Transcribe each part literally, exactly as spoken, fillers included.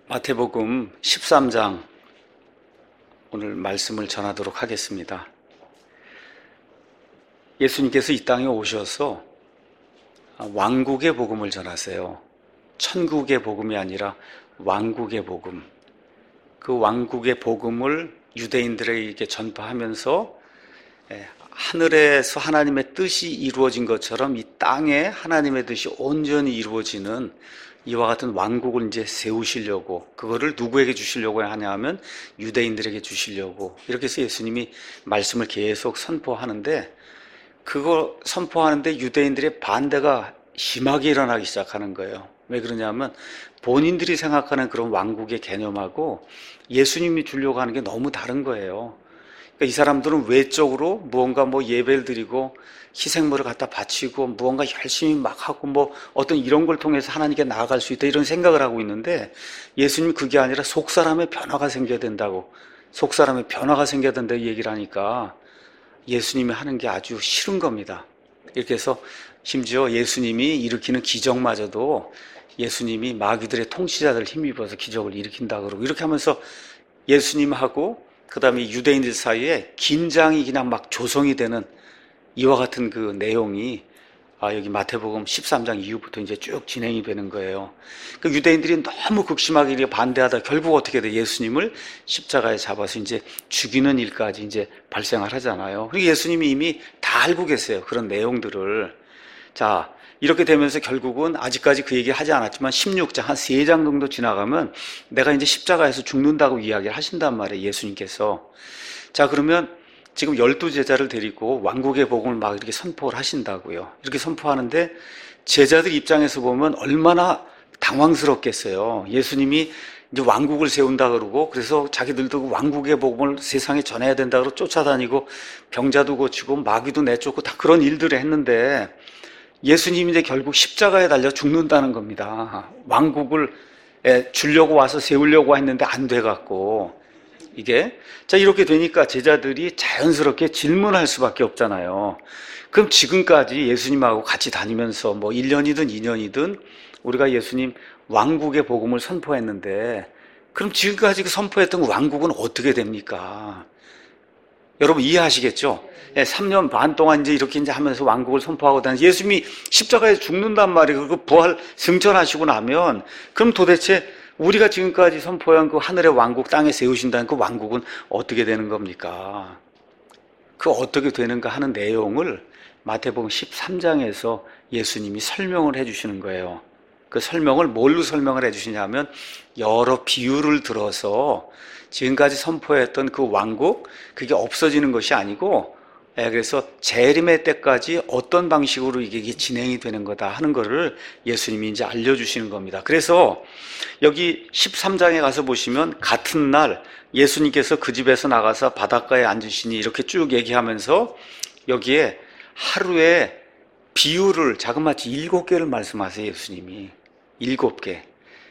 마태복음 십삼 장 오늘 말씀을 전하도록 하겠습니다. 예수님께서 이 땅에 오셔서 왕국의 복음을 전하세요. 천국의 복음이 아니라 왕국의 복음. 그 왕국의 복음을 유대인들에게 전파하면서 하늘에서 하나님의 뜻이 이루어진 것처럼 이 땅에 하나님의 뜻이 온전히 이루어지는 이와 같은 왕국을 이제 세우시려고, 그거를 누구에게 주시려고 하냐 하면 유대인들에게 주시려고, 이렇게 해서 예수님이 말씀을 계속 선포하는데, 그거 선포하는데 유대인들의 반대가 심하게 일어나기 시작하는 거예요. 왜 그러냐면 본인들이 생각하는 그런 왕국의 개념하고 예수님이 주려고 하는 게 너무 다른 거예요. 그러니까 이 사람들은 외적으로 무언가 뭐 예배를 드리고 희생물을 갖다 바치고 무언가 열심히 막 하고 뭐 어떤 이런 걸 통해서 하나님께 나아갈 수 있다 이런 생각을 하고 있는데, 예수님이 그게 아니라 속사람의 변화가 생겨야 된다고, 속사람의 변화가 생겨야 된다고 얘기를 하니까 예수님이 하는 게 아주 싫은 겁니다. 이렇게 해서 심지어 예수님이 일으키는 기적마저도 예수님이 마귀들의 통치자들을 힘입어서 기적을 일으킨다 그러고, 이렇게 하면서 예수님하고 그 다음에 유대인들 사이에 긴장이 그냥 막 조성이 되는 이와 같은 그 내용이 아, 여기 마태복음 십삼 장 이후부터 이제 쭉 진행이 되는 거예요. 그 유대인들이 너무 극심하게 반대하다 결국 어떻게 돼? 예수님을 십자가에 잡아서 이제 죽이는 일까지 이제 발생을 하잖아요. 그리고 예수님이 이미 다 알고 계세요. 그런 내용들을. 자, 이렇게 되면서 결국은 아직까지 그 얘기 하지 않았지만 십육 장, 한 세 장 정도 지나가면 내가 이제 십자가에서 죽는다고 이야기를 하신단 말이에요, 예수님께서. 자, 그러면 지금 열두 제자를 데리고 왕국의 복음을 막 이렇게 선포를 하신다고요. 이렇게 선포하는데 제자들 입장에서 보면 얼마나 당황스럽겠어요. 예수님이 이제 왕국을 세운다 그러고, 그래서 자기들도 그 왕국의 복음을 세상에 전해야 된다 그러고 쫓아다니고 병자도 고치고 마귀도 내쫓고 다 그런 일들을 했는데, 예수님이 이제 결국 십자가에 달려 죽는다는 겁니다. 왕국을 주려고 와서 세우려고 했는데 안 돼갖고. 이게 자 이렇게 되니까 제자들이 자연스럽게 질문할 수밖에 없잖아요. 그럼 지금까지 예수님하고 같이 다니면서 뭐 일 년이든 이 년이든 우리가 예수님 왕국의 복음을 선포했는데, 그럼 지금까지 그 선포했던 왕국은 어떻게 됩니까? 여러분 이해하시겠죠? 삼 년 반 동안 이제 이렇게 이제 하면서 왕국을 선포하고 다니 예수님이 십자가에 죽는단 말이에요. 그 부활 승천하시고 나면 그럼 도대체 우리가 지금까지 선포한 그 하늘의 왕국 땅에 세우신다는 그 왕국은 어떻게 되는 겁니까? 그 어떻게 되는가 하는 내용을 마태복음 십삼 장에서 예수님이 설명을 해주시는 거예요. 그 설명을 뭘로 설명을 해주시냐면 여러 비유를 들어서 지금까지 선포했던 그 왕국, 그게 없어지는 것이 아니고, 그래서 재림의 때까지 어떤 방식으로 이게 진행이 되는 거다 하는 거를 예수님이 이제 알려주시는 겁니다. 그래서 여기 십삼 장에 가서 보시면 같은 날 예수님께서 그 집에서 나가서 바닷가에 앉으시니 이렇게 쭉 얘기하면서 여기에 하루에 비유를 자그마치 일곱 개를 말씀하세요. 예수님이 일곱 개.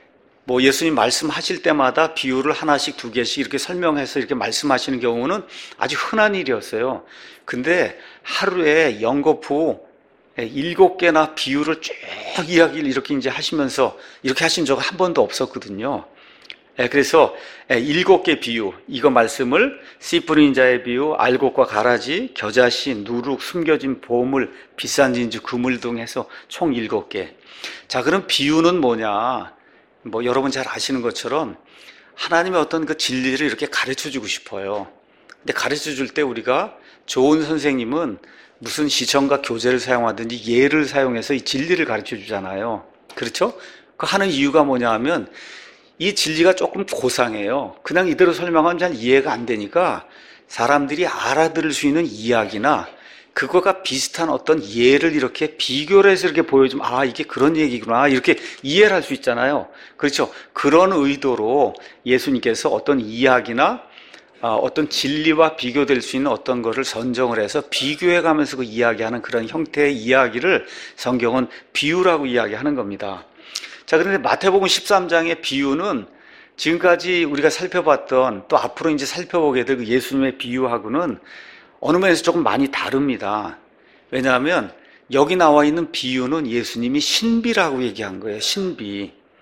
뭐 예수님 말씀하실 때마다 비유를 하나씩 두 개씩 이렇게 설명해서 이렇게 말씀하시는 경우는 아주 흔한 일이었어요. 근데 하루에 연거푸 일곱 개나 비유를 쭉 이야기를 이렇게 이제 하시면서 이렇게 하신 적은 한 번도 없었거든요. 그래서 일곱 개 비유, 이거 말씀을 씨 뿌린 자의 비유, 알곡과 가라지, 겨자씨, 누룩, 숨겨진 보물, 비싼 진주, 그물 등 해서 총 일곱 개. 자, 그럼 비유는 뭐냐? 뭐 여러분 잘 아시는 것처럼 하나님의 어떤 그 진리를 이렇게 가르쳐 주고 싶어요. 근데 가르쳐 줄 때 우리가 좋은 선생님은 무슨 시청과 교재를 사용하든지 예를 사용해서 이 진리를 가르쳐 주잖아요. 그렇죠? 그 하는 이유가 뭐냐 하면 이 진리가 조금 고상해요. 그냥 이대로 설명하면 잘 이해가 안 되니까 사람들이 알아들을 수 있는 이야기나 그거가 비슷한 어떤 예를 이렇게 비교를 해서 이렇게 보여주면 아 이게 그런 얘기구나 이렇게 이해를 할 수 있잖아요. 그렇죠? 그런 의도로 예수님께서 어떤 이야기나 어떤 진리와 비교될 수 있는 어떤 것을 선정을 해서 비교해 가면서 그 이야기하는 그런 형태의 이야기를 성경은 비유라고 이야기하는 겁니다. 자, 그런데 마태복음 십삼 장의 비유는 지금까지 우리가 살펴봤던 또 앞으로 이제 살펴보게 될 그 예수님의 비유하고는 어느 면에서 조금 많이 다릅니다. 왜냐하면 여기 나와 있는 비유는 예수님이 신비라고 얘기한 거예요. 신비.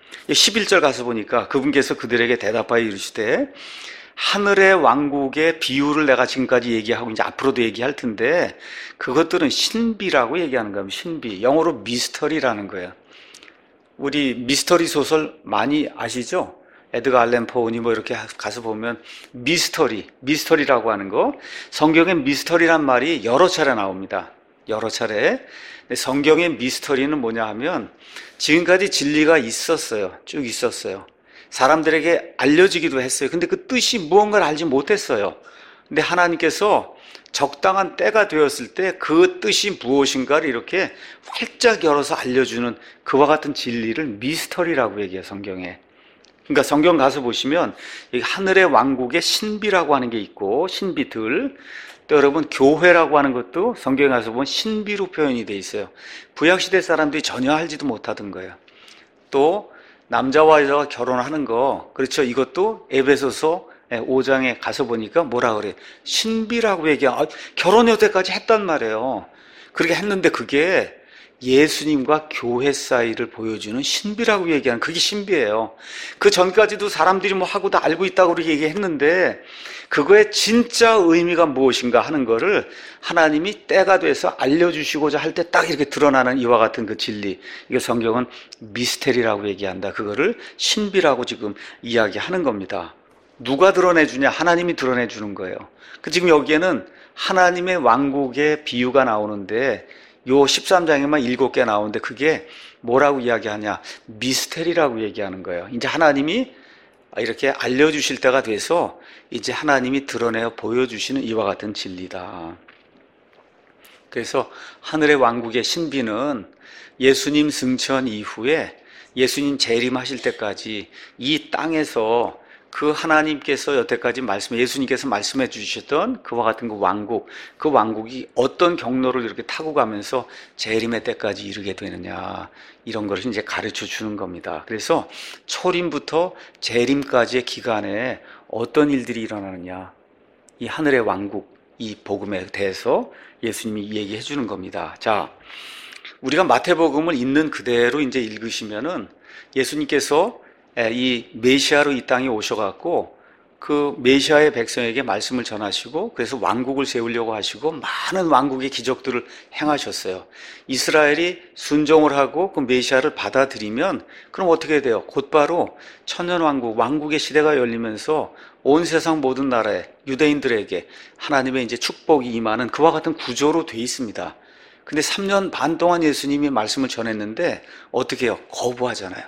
십일 절 가서 보니까 그분께서 그들에게 대답하여 이르시되 하늘의 왕국의 비유를 내가 지금까지 얘기하고 이제 앞으로도 얘기할 텐데 그것들은 신비라고 얘기하는 겁니다. 신비. 영어로 미스터리라는 거예요. 우리 미스터리 소설 많이 아시죠? 에드가 알렌 포우니 뭐 이렇게 가서 보면 미스터리, 미스터리라고 하는 거. 성경에 미스터리란 말이 여러 차례 나옵니다. 여러 차례. 근데 성경의 미스터리는 뭐냐 하면 지금까지 진리가 있었어요. 쭉 있었어요. 사람들에게 알려지기도 했어요. 근데 그 뜻이 무언가를 알지 못했어요. 근데 하나님께서 적당한 때가 되었을 때 그 뜻이 무엇인가를 이렇게 활짝 열어서 알려주는 그와 같은 진리를 미스터리라고 얘기해요, 성경에. 그러니까 성경 가서 보시면 하늘의 왕국의 신비라고 하는 게 있고, 신비들. 또 여러분 교회라고 하는 것도 성경에 가서 보면 신비로 표현이 돼 있어요. 구약시대 사람들이 전혀 알지도 못하던 거예요. 또 남자와 여자가 결혼하는 거, 그렇죠. 이것도 에베소서 오 장에 가서 보니까 뭐라 그래? 신비라고 얘기해. 아, 결혼 여태까지 했단 말이에요. 그렇게 했는데 그게 예수님과 교회 사이를 보여주는 신비라고 얘기하는, 그게 신비예요. 그 전까지도 사람들이 뭐 하고 다 알고 있다고 그렇게 얘기했는데 그거의 진짜 의미가 무엇인가 하는 거를 하나님이 때가 돼서 알려주시고자 할 때 딱 이렇게 드러나는 이와 같은 그 진리, 이게 성경은 미스테리라고 얘기한다. 그거를 신비라고 지금 이야기하는 겁니다. 누가 드러내주냐? 하나님이 드러내주는 거예요. 그 지금 여기에는 하나님의 왕국의 비유가 나오는데 요 십삼 장에만 일곱 개 나오는데 그게 뭐라고 이야기하냐? 미스테리라고 얘기하는 거예요. 이제 하나님이 이렇게 알려주실 때가 돼서 이제 하나님이 드러내어 보여주시는 이와 같은 진리다. 그래서 하늘의 왕국의 신비는 예수님 승천 이후에 예수님 재림하실 때까지 이 땅에서 그 하나님께서 여태까지 말씀, 예수님께서 말씀해 주셨던 그와 같은 그 왕국, 그 왕국이 어떤 경로를 이렇게 타고 가면서 재림의 때까지 이르게 되느냐, 이런 것을 이제 가르쳐 주는 겁니다. 그래서 초림부터 재림까지의 기간에 어떤 일들이 일어나느냐, 이 하늘의 왕국, 이 복음에 대해서 예수님이 얘기해 주는 겁니다. 자, 우리가 마태복음을 있는 그대로 이제 읽으시면은 예수님께서 이 메시아로 이 땅에 오셔갖고 그 메시아의 백성에게 말씀을 전하시고 그래서 왕국을 세우려고 하시고 많은 왕국의 기적들을 행하셨어요. 이스라엘이 순종을 하고 그 메시아를 받아들이면 그럼 어떻게 돼요? 곧바로 천년왕국, 왕국의 시대가 열리면서 온 세상 모든 나라에 유대인들에게 하나님의 이제 축복이 임하는 그와 같은 구조로 돼 있습니다. 근데 삼 년 반 동안 예수님이 말씀을 전했는데 어떻게 해요? 거부하잖아요.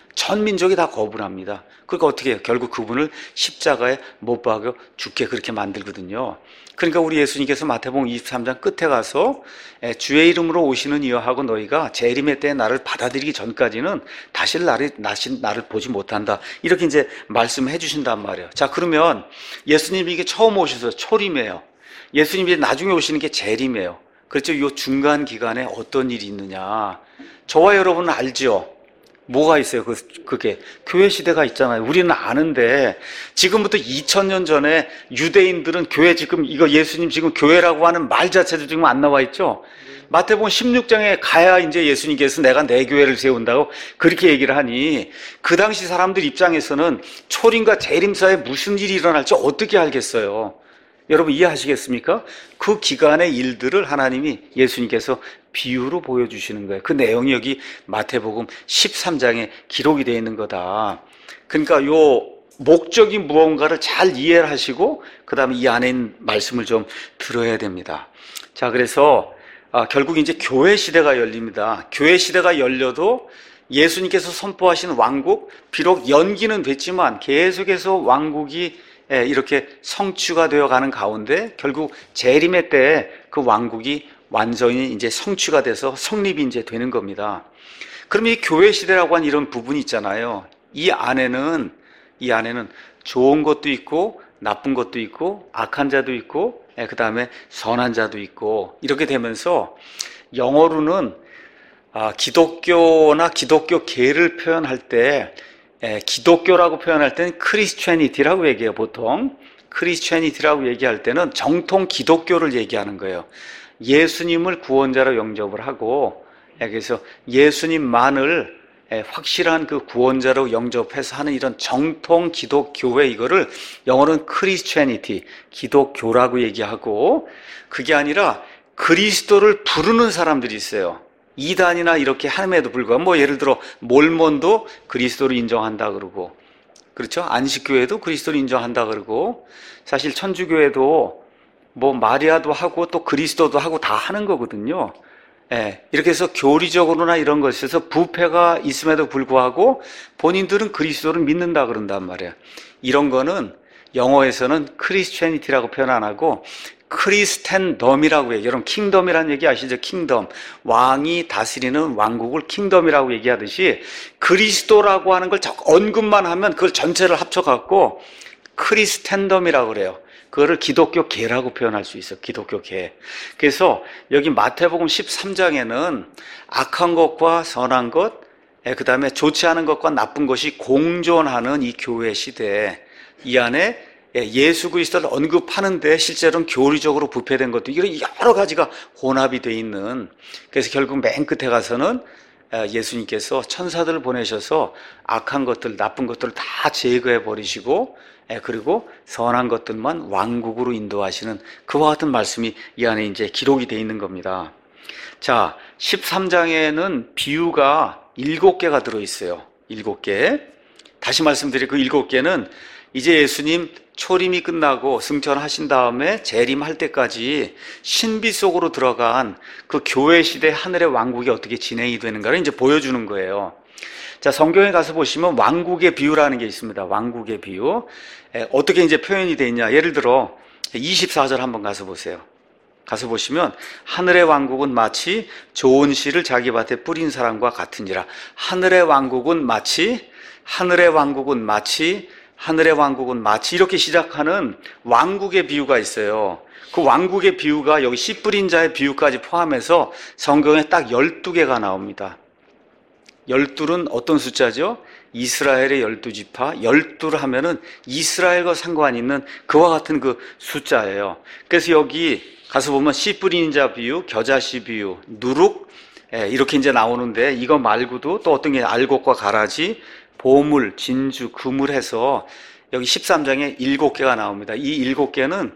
전 민족이 다 거부를 합니다. 그러니까 어떻게 해요? 결국 그분을 십자가에 못 박여 죽게 그렇게 만들거든요. 그러니까 우리 예수님께서 마태복음 이십삼 장 끝에 가서 주의 이름으로 오시는 이여 하고 너희가 재림의 때에 나를 받아들이기 전까지는 다시 나를, 다시 나를 보지 못한다. 이렇게 이제 말씀해 주신단 말이에요. 자, 그러면 예수님이 이게 처음 오셔서 초림이에요. 예수님이 나중에 오시는 게 재림이에요. 그렇죠? 이 중간 기간에 어떤 일이 있느냐. 저와 여러분은 알죠? 뭐가 있어요? 그, 그게. 교회 시대가 있잖아요. 우리는 아는데, 지금부터 이천 년 전에 유대인들은 교회 지금, 이거 예수님 지금 교회라고 하는 말 자체도 지금 안 나와 있죠? 마태복음 십육 장에 가야 이제 예수님께서 내가 내 교회를 세운다고 그렇게 얘기를 하니, 그 당시 사람들 입장에서는 초림과 재림 사이에 무슨 일이 일어날지 어떻게 알겠어요? 여러분 이해하시겠습니까? 그 기간의 일들을 하나님이 예수님께서 비유로 보여주시는 거예요. 그 내용이 여기 마태복음 십삼 장에 기록이 되어 있는 거다. 그러니까 요 목적이 무언가를 잘 이해를 하시고 그 다음에 이 안에 있는 말씀을 좀 들어야 됩니다. 자, 그래서 아, 결국 이제 교회 시대가 열립니다. 교회 시대가 열려도 예수님께서 선포하신 왕국, 비록 연기는 됐지만 계속해서 왕국이 이렇게 성취가 되어 가는 가운데 결국 재림의 때에 그 왕국이 완전히 이제 성취가 돼서 성립이 이제 되는 겁니다. 그럼 이 교회 시대라고 하는 이런 부분이 있잖아요. 이 안에는, 이 안에는 좋은 것도 있고, 나쁜 것도 있고, 악한 자도 있고, 그 다음에 선한 자도 있고, 이렇게 되면서 영어로는 아, 기독교나 기독교계를 표현할 때 예, 기독교라고 표현할 때는 크리스천이티라고 얘기해요. 보통 크리스천이티라고 얘기할 때는 정통 기독교를 얘기하는 거예요. 예수님을 구원자로 영접을 하고, 예, 그래서 예수님만을 확실한 그 구원자로 영접해서 하는 이런 정통 기독교회, 이거를 영어로는 크리스천이티, 기독교라고 얘기하고, 그게 아니라 그리스도를 부르는 사람들이 있어요. 이단이나 이렇게 함에도 불구하고, 뭐 예를 들어 몰몬도 그리스도를 인정한다 그러고, 그렇죠? 안식교회도 그리스도를 인정한다 그러고, 사실 천주교회도 뭐 마리아도 하고 또 그리스도도 하고 다 하는 거거든요. 예, 이렇게 해서 교리적으로나 이런 것에서 부패가 있음에도 불구하고 본인들은 그리스도를 믿는다 그런단 말이에요. 이런 거는 영어에서는 크리스천이티라고 표현 안 하고 크리스텐덤이라고 해요. 여러분 킹덤이라는 얘기 아시죠? 킹덤. 왕이 다스리는 왕국을 킹덤이라고 얘기하듯이 그리스도라고 하는 걸 언급만 하면 그걸 전체를 합쳐갖고 크리스텐덤이라고 그래요. 그거를 기독교 계라고 표현할 수 있어요. 기독교 계. 그래서 여기 마태복음 십삼 장에는 악한 것과 선한 것, 그 다음에 좋지 않은 것과 나쁜 것이 공존하는 이 교회 시대에 이 안에 예수 그리스도를 언급하는데 실제로는 교리적으로 부패된 것도 이런 여러 가지가 혼합이 돼 있는, 그래서 결국 맨 끝에 가서는 예수님께서 천사들을 보내셔서 악한 것들, 나쁜 것들을 다 제거해 버리시고 그리고 선한 것들만 왕국으로 인도하시는 그와 같은 말씀이 이 안에 이제 기록이 되어 있는 겁니다. 자, 십삼 장에는 비유가 일곱 개가 들어있어요. 일곱 개. 다시 말씀드릴 그 일곱 개는 이제 예수님 초림이 끝나고 승천하신 다음에 재림할 때까지 신비 속으로 들어간 그 교회 시대 하늘의 왕국이 어떻게 진행이 되는가를 이제 보여주는 거예요. 자, 성경에 가서 보시면 왕국의 비유라는 게 있습니다. 왕국의 비유. 에, 어떻게 이제 표현이 되어 있냐. 예를 들어 이십사 절 한번 가서 보세요. 가서 보시면 하늘의 왕국은 마치 좋은 씨를 자기 밭에 뿌린 사람과 같으니라. 하늘의 왕국은 마치, 하늘의 왕국은 마치, 하늘의 왕국은 마치 이렇게 시작하는 왕국의 비유가 있어요. 그 왕국의 비유가 여기 씨 뿌린 자의 비유까지 포함해서 성경에 딱 열두 개가 나옵니다. 열둘은 어떤 숫자죠? 이스라엘의 열두 지파, 열둘 하면은 이스라엘과 상관 있는 그와 같은 그 숫자예요. 그래서 여기 가서 보면 씨 뿌리는 자 비유, 겨자씨 비유, 누룩, 예, 이렇게 이제 나오는데 이거 말고도 또 어떤 게 알곡과 가라지, 보물, 진주, 금을 해서 여기 십삼 장에 일곱 개가 나옵니다. 이 일곱 개는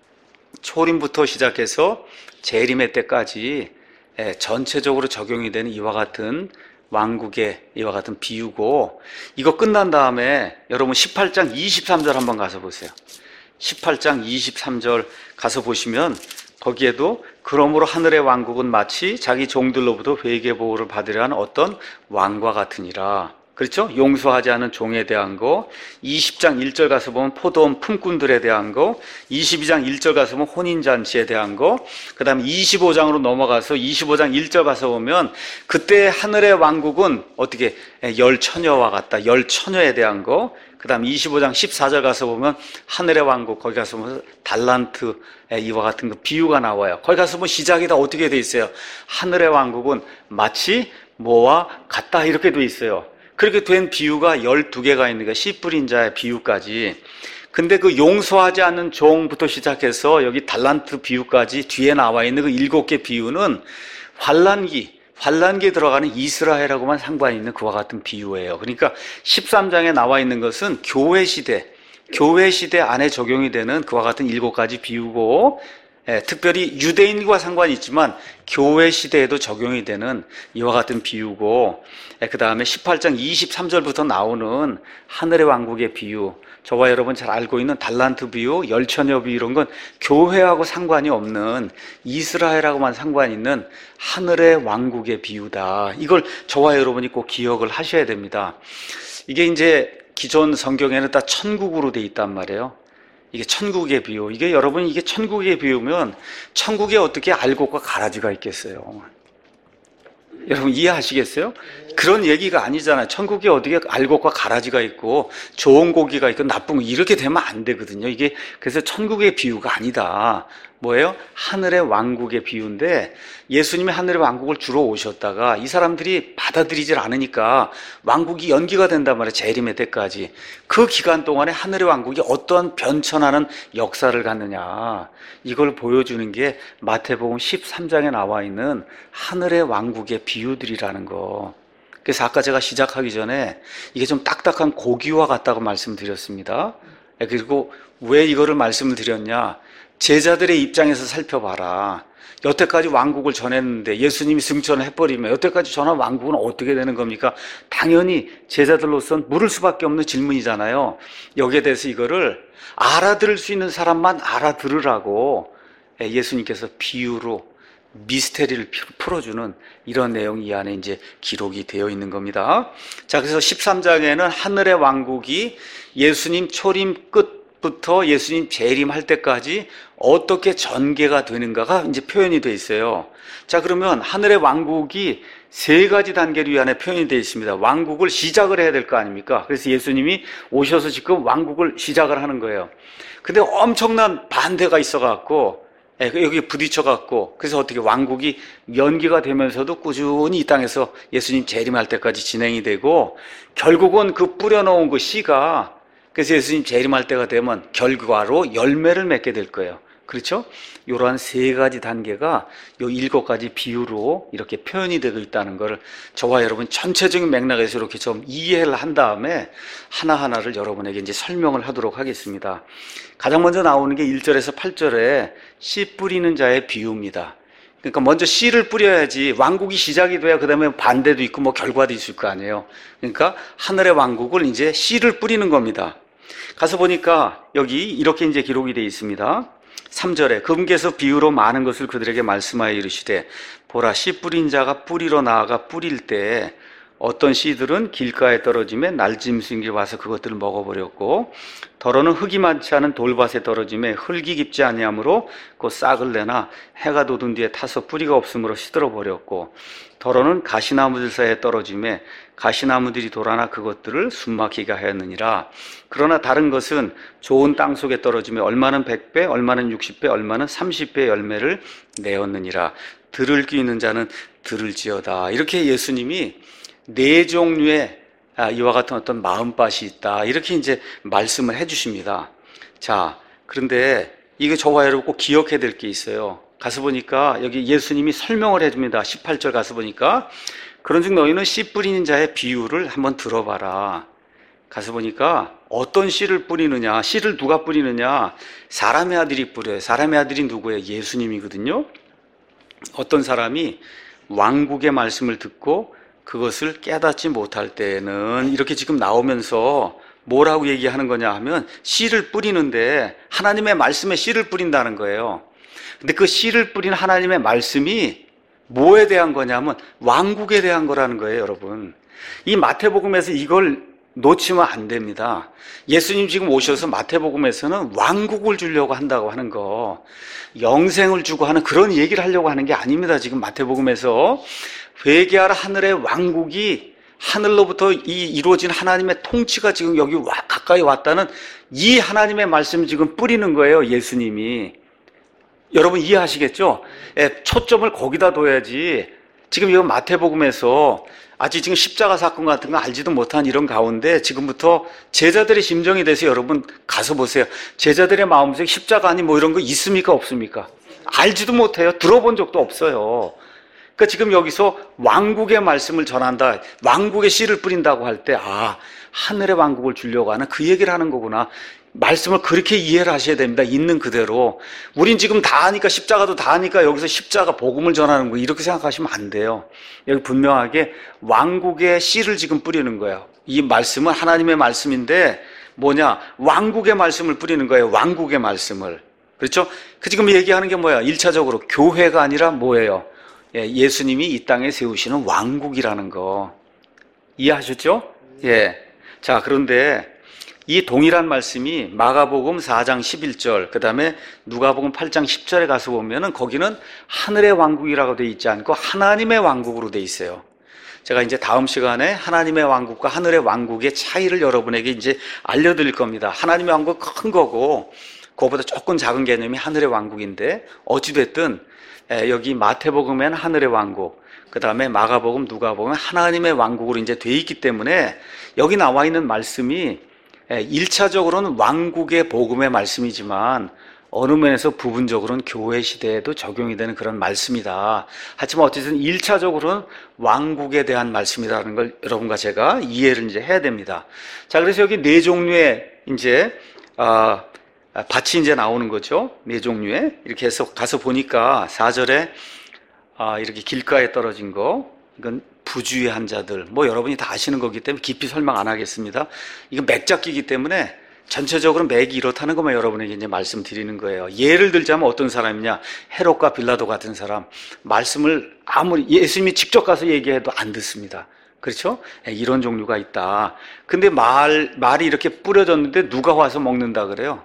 초림부터 시작해서 재림의 때까지 예, 전체적으로 적용이 되는 이와 같은 왕국의 이와 같은 비유고, 이거 끝난 다음에 여러분 십팔 장 이십삼 절 한번 가서 보세요. 십팔 장 이십삼 절 가서 보시면 거기에도 그러므로 하늘의 왕국은 마치 자기 종들로부터 회개 보호를 받으려 하는 어떤 왕과 같으니라. 그렇죠? 용서하지 않은 종에 대한 거. 이십 장 일 절 가서 보면 포도원 품꾼들에 대한 거. 이십이 장 일 절 가서 보면 혼인잔치에 대한 거. 그 다음에 이십오 장으로 넘어가서 이십오 장 일 절 가서 보면 그때 하늘의 왕국은 어떻게 열 처녀와 같다. 열 처녀에 대한 거. 그 다음 이십오 장 십사 절 가서 보면 하늘의 왕국, 거기 가서 보면 달란트 이와 같은 그 비유가 나와요. 거기 가서 보면 시작이 다 어떻게 돼 있어요? 하늘의 왕국은 마치 뭐와 같다 이렇게 돼 있어요. 그렇게 된 비유가 열두 개가 있는 거예요. 씨 뿌린 자의 비유까지. 근데 그 용서하지 않는 종부터 시작해서 여기 달란트 비유까지 뒤에 나와 있는 그 일곱 개 비유는 환란기, 환란기에 들어가는 이스라엘하고만 상관이 있는 그와 같은 비유예요. 그러니까 십삼 장에 나와 있는 것은 교회 시대, 교회 시대 안에 적용이 되는 그와 같은 일곱 가지 비유고, 예, 특별히 유대인과 상관이 있지만 교회 시대에도 적용이 되는 이와 같은 비유고, 예, 그 다음에 십팔 장 이십삼 절부터 나오는 하늘의 왕국의 비유, 저와 여러분 잘 알고 있는 달란트 비유, 열처녀 비유, 이런 건 교회하고 상관이 없는 이스라엘하고만 상관이 있는 하늘의 왕국의 비유다. 이걸 저와 여러분이 꼭 기억을 하셔야 됩니다. 이게 이제 기존 성경에는 다 천국으로 돼 있단 말이에요. 이게 천국의 비유. 이게 여러분, 이게 천국의 비유면 천국에 어떻게 알곡과 가라지가 있겠어요? 여러분 이해하시겠어요? 그런 얘기가 아니잖아요. 천국에 어떻게 알곡과 가라지가 있고 좋은 고기가 있고 나쁜 거 이렇게 되면 안 되거든요. 이게 그래서 천국의 비유가 아니다. 뭐예요? 하늘의 왕국의 비유인데, 예수님이 하늘의 왕국을 주러 오셨다가 이 사람들이 받아들이질 않으니까 왕국이 연기가 된단 말이에요. 재림의 때까지. 그 기간 동안에 하늘의 왕국이 어떠한 변천하는 역사를 갖느냐, 이걸 보여주는 게 마태복음 십삼 장에 나와 있는 하늘의 왕국의 비유들이라는 거. 그래서 아까 제가 시작하기 전에 이게 좀 딱딱한 고기와 같다고 말씀드렸습니다. 그리고 왜 이거를 말씀을 드렸냐? 제자들의 입장에서 살펴봐라. 여태까지 왕국을 전했는데 예수님이 승천을 해버리면 여태까지 전한 왕국은 어떻게 되는 겁니까? 당연히 제자들로선 물을 수밖에 없는 질문이잖아요. 여기에 대해서 이거를 알아들을 수 있는 사람만 알아들으라고 예수님께서 비유로 미스테리를 풀어주는 이런 내용이 이 안에 이제 기록이 되어 있는 겁니다. 자, 그래서 십삼 장에는 하늘의 왕국이 예수님 초림 끝부터 예수님 재림할 때까지 어떻게 전개가 되는가가 이제 표현이 되어 있어요. 자, 그러면 하늘의 왕국이 세 가지 단계로 이 안에 표현이 되어 있습니다. 왕국을 시작을 해야 될 거 아닙니까? 그래서 예수님이 오셔서 지금 왕국을 시작을 하는 거예요. 근데 엄청난 반대가 있어갖고 여기 부딪혀갖고 그래서 어떻게 왕국이 연기가 되면서도 꾸준히 이 땅에서 예수님 재림할 때까지 진행이 되고 결국은 그 뿌려놓은 그 씨가 그래서 예수님 재림할 때가 되면 결과로 열매를 맺게 될 거예요. 그렇죠? 이러한 세 가지 단계가 요 일곱 가지 비유로 이렇게 표현이 되고 있다는 걸 저와 여러분 전체적인 맥락에서 이렇게 좀 이해를 한 다음에 하나하나를 여러분에게 이제 설명을 하도록 하겠습니다. 가장 먼저 나오는 게 일 절에서 팔 절에 씨 뿌리는 자의 비유입니다. 그러니까 먼저 씨를 뿌려야지 왕국이 시작이 돼야 그 다음에 반대도 있고 뭐 결과도 있을 거 아니에요. 그러니까 하늘의 왕국을 이제 씨를 뿌리는 겁니다. 가서 보니까 여기 이렇게 이제 기록이 되어 있습니다. 삼 절에 그분께서 비유로 많은 것을 그들에게 말씀하여 이르시되 보라 씨 뿌린 자가 뿌리러 나아가 뿌릴 때 어떤 씨들은 길가에 떨어지며 날짐승이 와서 그것들을 먹어버렸고 더러는 흙이 많지 않은 돌밭에 떨어지며 흙이 깊지 아니하므로 그 싹을 내나 해가 돋은 뒤에 타서 뿌리가 없으므로 시들어버렸고 더러는 가시나무들 사이에 떨어지며 가시나무들이 돌아나 그것들을 숨막히게 하였느니라. 그러나 다른 것은 좋은 땅 속에 떨어지며 얼마는 백 배, 얼마는 육십 배, 얼마는 삼십 배 열매를 내었느니라. 들을 귀 있는 자는 들을지어다. 이렇게 예수님이 네 종류의 이와 같은 어떤 마음밭이 있다. 이렇게 이제 말씀을 해 주십니다. 자, 그런데 이게 저와 여러분 꼭 기억해야 될 게 있어요. 가서 보니까 여기 예수님이 설명을 해 줍니다. 십팔 절 가서 보니까 그런즉 너희는 씨 뿌리는 자의 비유를 한번 들어봐라. 가서 보니까 어떤 씨를 뿌리느냐, 씨를 누가 뿌리느냐, 사람의 아들이 뿌려요. 사람의 아들이 누구예요? 예수님이거든요. 어떤 사람이 왕국의 말씀을 듣고 그것을 깨닫지 못할 때는 이렇게 지금 나오면서 뭐라고 얘기하는 거냐 하면 씨를 뿌리는데 하나님의 말씀에 씨를 뿌린다는 거예요. 근데 그 씨를 뿌린 하나님의 말씀이 뭐에 대한 거냐면 왕국에 대한 거라는 거예요, 여러분. 이 마태복음에서 이걸 놓치면 안 됩니다. 예수님 지금 오셔서 마태복음에서는 왕국을 주려고 한다고 하는 거, 영생을 주고 하는 그런 얘기를 하려고 하는 게 아닙니다. 지금 마태복음에서 회개하라 하늘의 왕국이 하늘로부터 이 이루어진 하나님의 통치가 지금 여기 와, 가까이 왔다는 이 하나님의 말씀을 지금 뿌리는 거예요, 예수님이. 여러분 이해하시겠죠? 예, 초점을 거기다 둬야지. 지금 이거 마태복음에서 아직 지금 십자가 사건 같은 거 알지도 못한 이런 가운데 지금부터 제자들의 심정이 돼서 여러분 가서 보세요. 제자들의 마음속에 십자가 아니 뭐 이런 거 있습니까? 없습니까? 알지도 못해요. 들어본 적도 없어요. 그러니까 지금 여기서 왕국의 말씀을 전한다, 왕국의 씨를 뿌린다고 할 때 아, 하늘의 왕국을 주려고 하는 그 얘기를 하는 거구나. 말씀을 그렇게 이해를 하셔야 됩니다. 있는 그대로. 우린 지금 다 아니까, 십자가도 다 아니까 여기서 십자가 복음을 전하는 거 이렇게 생각하시면 안 돼요. 여기 분명하게 왕국의 씨를 지금 뿌리는 거예요. 이 말씀은 하나님의 말씀인데 뭐냐? 왕국의 말씀을 뿌리는 거예요. 왕국의 말씀을. 그렇죠? 그 지금 얘기하는 게 뭐야? 일차적으로 교회가 아니라 뭐예요? 예, 예수님이 이 땅에 세우시는 왕국이라는 거. 이해하셨죠? 예. 자, 그런데 이 동일한 말씀이 마가복음 사 장 십일 절, 그 다음에 누가복음 팔 장 십 절에 가서 보면은 거기는 하늘의 왕국이라고 되어 있지 않고 하나님의 왕국으로 되어 있어요. 제가 이제 다음 시간에 하나님의 왕국과 하늘의 왕국의 차이를 여러분에게 이제 알려드릴 겁니다. 하나님의 왕국은 큰 거고, 그거보다 조금 작은 개념이 하늘의 왕국인데, 어찌됐든, 여기 마태복음에는 하늘의 왕국, 그 다음에 마가복음, 누가복음은 하나님의 왕국으로 이제 되어 있기 때문에 여기 나와 있는 말씀이 일차적으로는 왕국의 복음의 말씀이지만 어느 면에서 부분적으로는 교회 시대에도 적용이 되는 그런 말씀이다. 하지만 어쨌든 일차적으로는 왕국에 대한 말씀이라는 걸 여러분과 제가 이해를 이제 해야 됩니다. 자, 그래서 여기 네 종류의 이제 아, 밭이 이제 나오는 거죠. 네 종류의. 이렇게 해서 가서 보니까 사 절에 아, 이렇게 길가에 떨어진 거, 이건 부주의한 자들, 뭐 여러분이 다 아시는 거기 때문에 깊이 설명 안 하겠습니다. 이건 맥잡기이기 때문에 전체적으로 맥이 이렇다는 것만 여러분에게 이제 말씀드리는 거예요. 예를 들자면 어떤 사람이냐, 헤롯과 빌라도 같은 사람, 말씀을 아무리 예수님이 직접 가서 얘기해도 안 듣습니다. 그렇죠? 이런 종류가 있다. 근데 말, 말이 이렇게 뿌려졌는데 누가 와서 먹는다 그래요?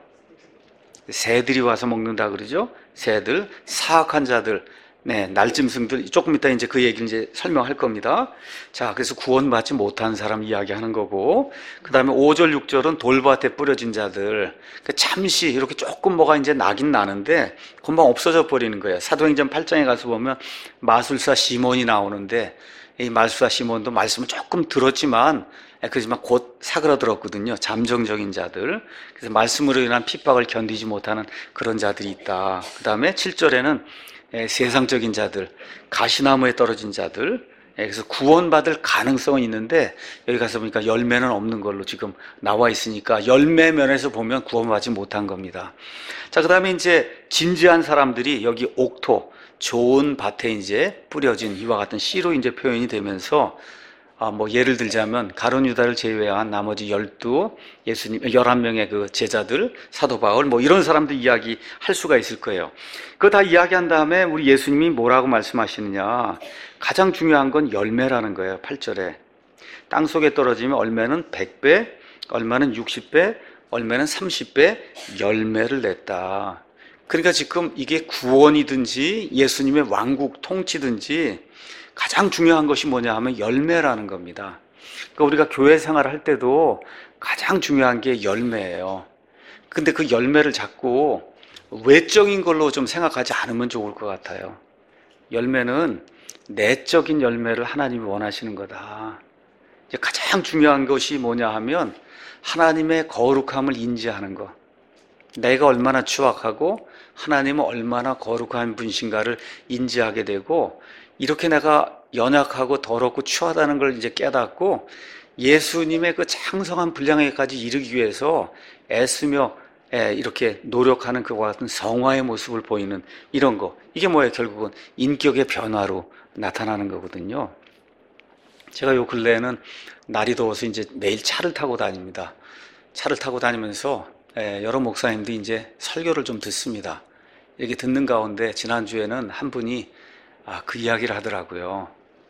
새들이 와서 먹는다 그러죠? 새들, 사악한 자들, 네, 날짐승들, 조금 이따 이제 그 얘기를 이제 설명할 겁니다. 자, 그래서 구원받지 못한 사람 이야기하는 거고, 그 다음에 오 절, 육 절은 돌밭에 뿌려진 자들, 잠시 이렇게 조금 뭐가 이제 나긴 나는데, 금방 없어져 버리는 거예요. 사도행전 팔 장에 가서 보면 마술사 시몬이 나오는데, 이 마술사 시몬도 말씀을 조금 들었지만, 그렇지만 곧 사그라들었거든요. 잠정적인 자들. 그래서 말씀으로 인한 핍박을 견디지 못하는 그런 자들이 있다. 그 다음에 칠 절에는 세상적인 자들, 가시나무에 떨어진 자들, 그래서 구원받을 가능성은 있는데 여기 가서 보니까 열매는 없는 걸로 지금 나와 있으니까 열매 면에서 보면 구원받지 못한 겁니다. 자, 그 다음에 이제 진지한 사람들이 여기 옥토, 좋은 밭에 이제 뿌려진 이와 같은 씨로 이제 표현이 되면서 아, 뭐 예를 들자면 가룟 유다를 제외한 나머지 열두 예수님 열한 명의 그 제자들, 사도 바울 뭐 이런 사람들 이야기 할 수가 있을 거예요. 그거 다 이야기한 다음에 우리 예수님이 뭐라고 말씀하시느냐, 가장 중요한 건 열매라는 거예요. 팔 절에 땅 속에 떨어지면 얼마는 백 배, 얼마는 육십 배, 얼마는 삼십 배 열매를 냈다. 그러니까 지금 이게 구원이든지 예수님의 왕국 통치든지 가장 중요한 것이 뭐냐 하면 열매라는 겁니다. 그러니까 우리가 교회 생활을 할 때도 가장 중요한 게 열매예요. 근데 그 열매를 자꾸 외적인 걸로 좀 생각하지 않으면 좋을 것 같아요. 열매는 내적인 열매를 하나님이 원하시는 거다. 이제 가장 중요한 것이 뭐냐 하면 하나님의 거룩함을 인지하는 것. 내가 얼마나 추악하고 하나님은 얼마나 거룩한 분이신가를 인지하게 되고, 이렇게 내가 연약하고 더럽고 추하다는 걸 이제 깨닫고 예수님의 그 창성한 분량에까지 이르기 위해서 애쓰며 이렇게 노력하는 그와 같은 성화의 모습을 보이는 이런 거, 이게 뭐예요? 결국은 인격의 변화로 나타나는 거거든요. 제가 요 근래에는 날이 더워서 이제 매일 차를 타고 다닙니다. 차를 타고 다니면서 여러 목사님들이 이제 설교를 좀 듣습니다. 이렇게 듣는 가운데 지난주에는 한 분이 아, 그 이야기를 하더라고요.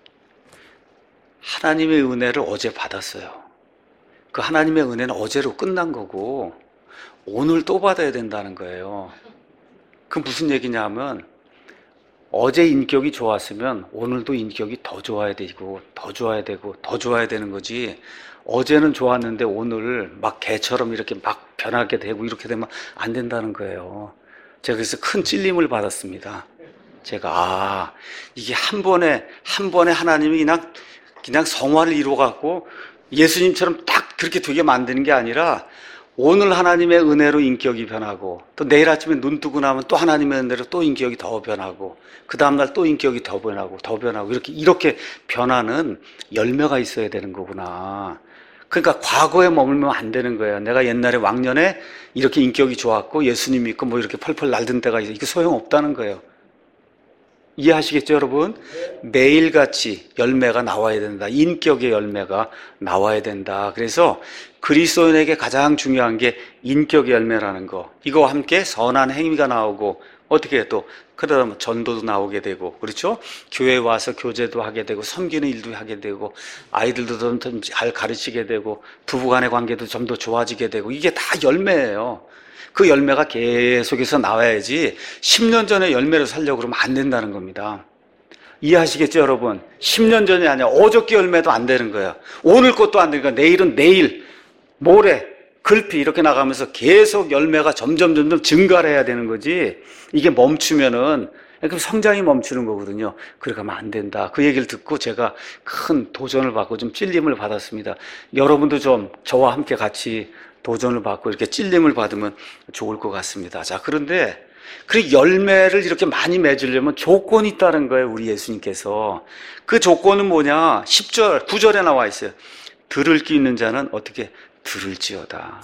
하나님의 은혜를 어제 받았어요. 그 하나님의 은혜는 어제로 끝난 거고 오늘 또 받아야 된다는 거예요. 그 무슨 얘기냐면 어제 인격이 좋았으면 오늘도 인격이 더 좋아야 되고 더 좋아야 되고 더 좋아야 되는 거지, 어제는 좋았는데 오늘 막 개처럼 이렇게 막 변하게 되고 이렇게 되면 안 된다는 거예요. 제가 그래서 큰 찔림을 받았습니다. 제가 아, 이게 한 번에 한 번에 하나님이 그냥 그냥 성화를 이루어 갖고 예수님처럼 딱 그렇게 되게 만드는 게 아니라 오늘 하나님의 은혜로 인격이 변하고 또 내일 아침에 눈 뜨고 나면 또 하나님의 은혜로 또 인격이 더 변하고 그 다음날 또 인격이 더 변하고 더 변하고 이렇게 이렇게 변하는 열매가 있어야 되는 거구나. 그러니까 과거에 머물면 안 되는 거예요. 내가 옛날에 왕년에 이렇게 인격이 좋았고 예수님 믿고 뭐 이렇게 펄펄 날던 때가 있어. 이게 소용없다는 거예요. 이해하시겠죠, 여러분? 매일같이 열매가 나와야 된다. 인격의 열매가 나와야 된다. 그래서 그리스도인에게 가장 중요한 게 인격의 열매라는 거. 이거와 함께 선한 행위가 나오고 어떻게 또 그러다 전도도 나오게 되고, 그렇죠? 교회에 와서 교제도 하게 되고 섬기는 일도 하게 되고 아이들도 좀 잘 가르치게 되고 부부간의 관계도 좀 더 좋아지게 되고, 이게 다 열매예요. 그 열매가 계속해서 나와야지 십 년 전에 열매를 살려고 그러면 안 된다는 겁니다. 이해하시겠죠, 여러분? 십 년 전이 아니라 어저께 열매도 안 되는 거예요. 오늘 것도 안 되니까 내일은 내일, 모레, 글피 이렇게 나가면서 계속 열매가 점점 점점 증가를 해야 되는 거지, 이게 멈추면은 그럼 성장이 멈추는 거거든요. 그렇게 하면 안 된다. 그 얘기를 듣고 제가 큰 도전을 받고 좀 찔림을 받았습니다. 여러분도 좀 저와 함께 같이 도전을 받고 이렇게 찔림을 받으면 좋을 것 같습니다. 자, 그런데 그 열매를 이렇게 많이 맺으려면 조건이 있다는 거예요, 우리 예수님께서. 그 조건은 뭐냐? 십 절, 구 절에 나와 있어요. 들을 귀 있는 자는 어떻게 들을지어다.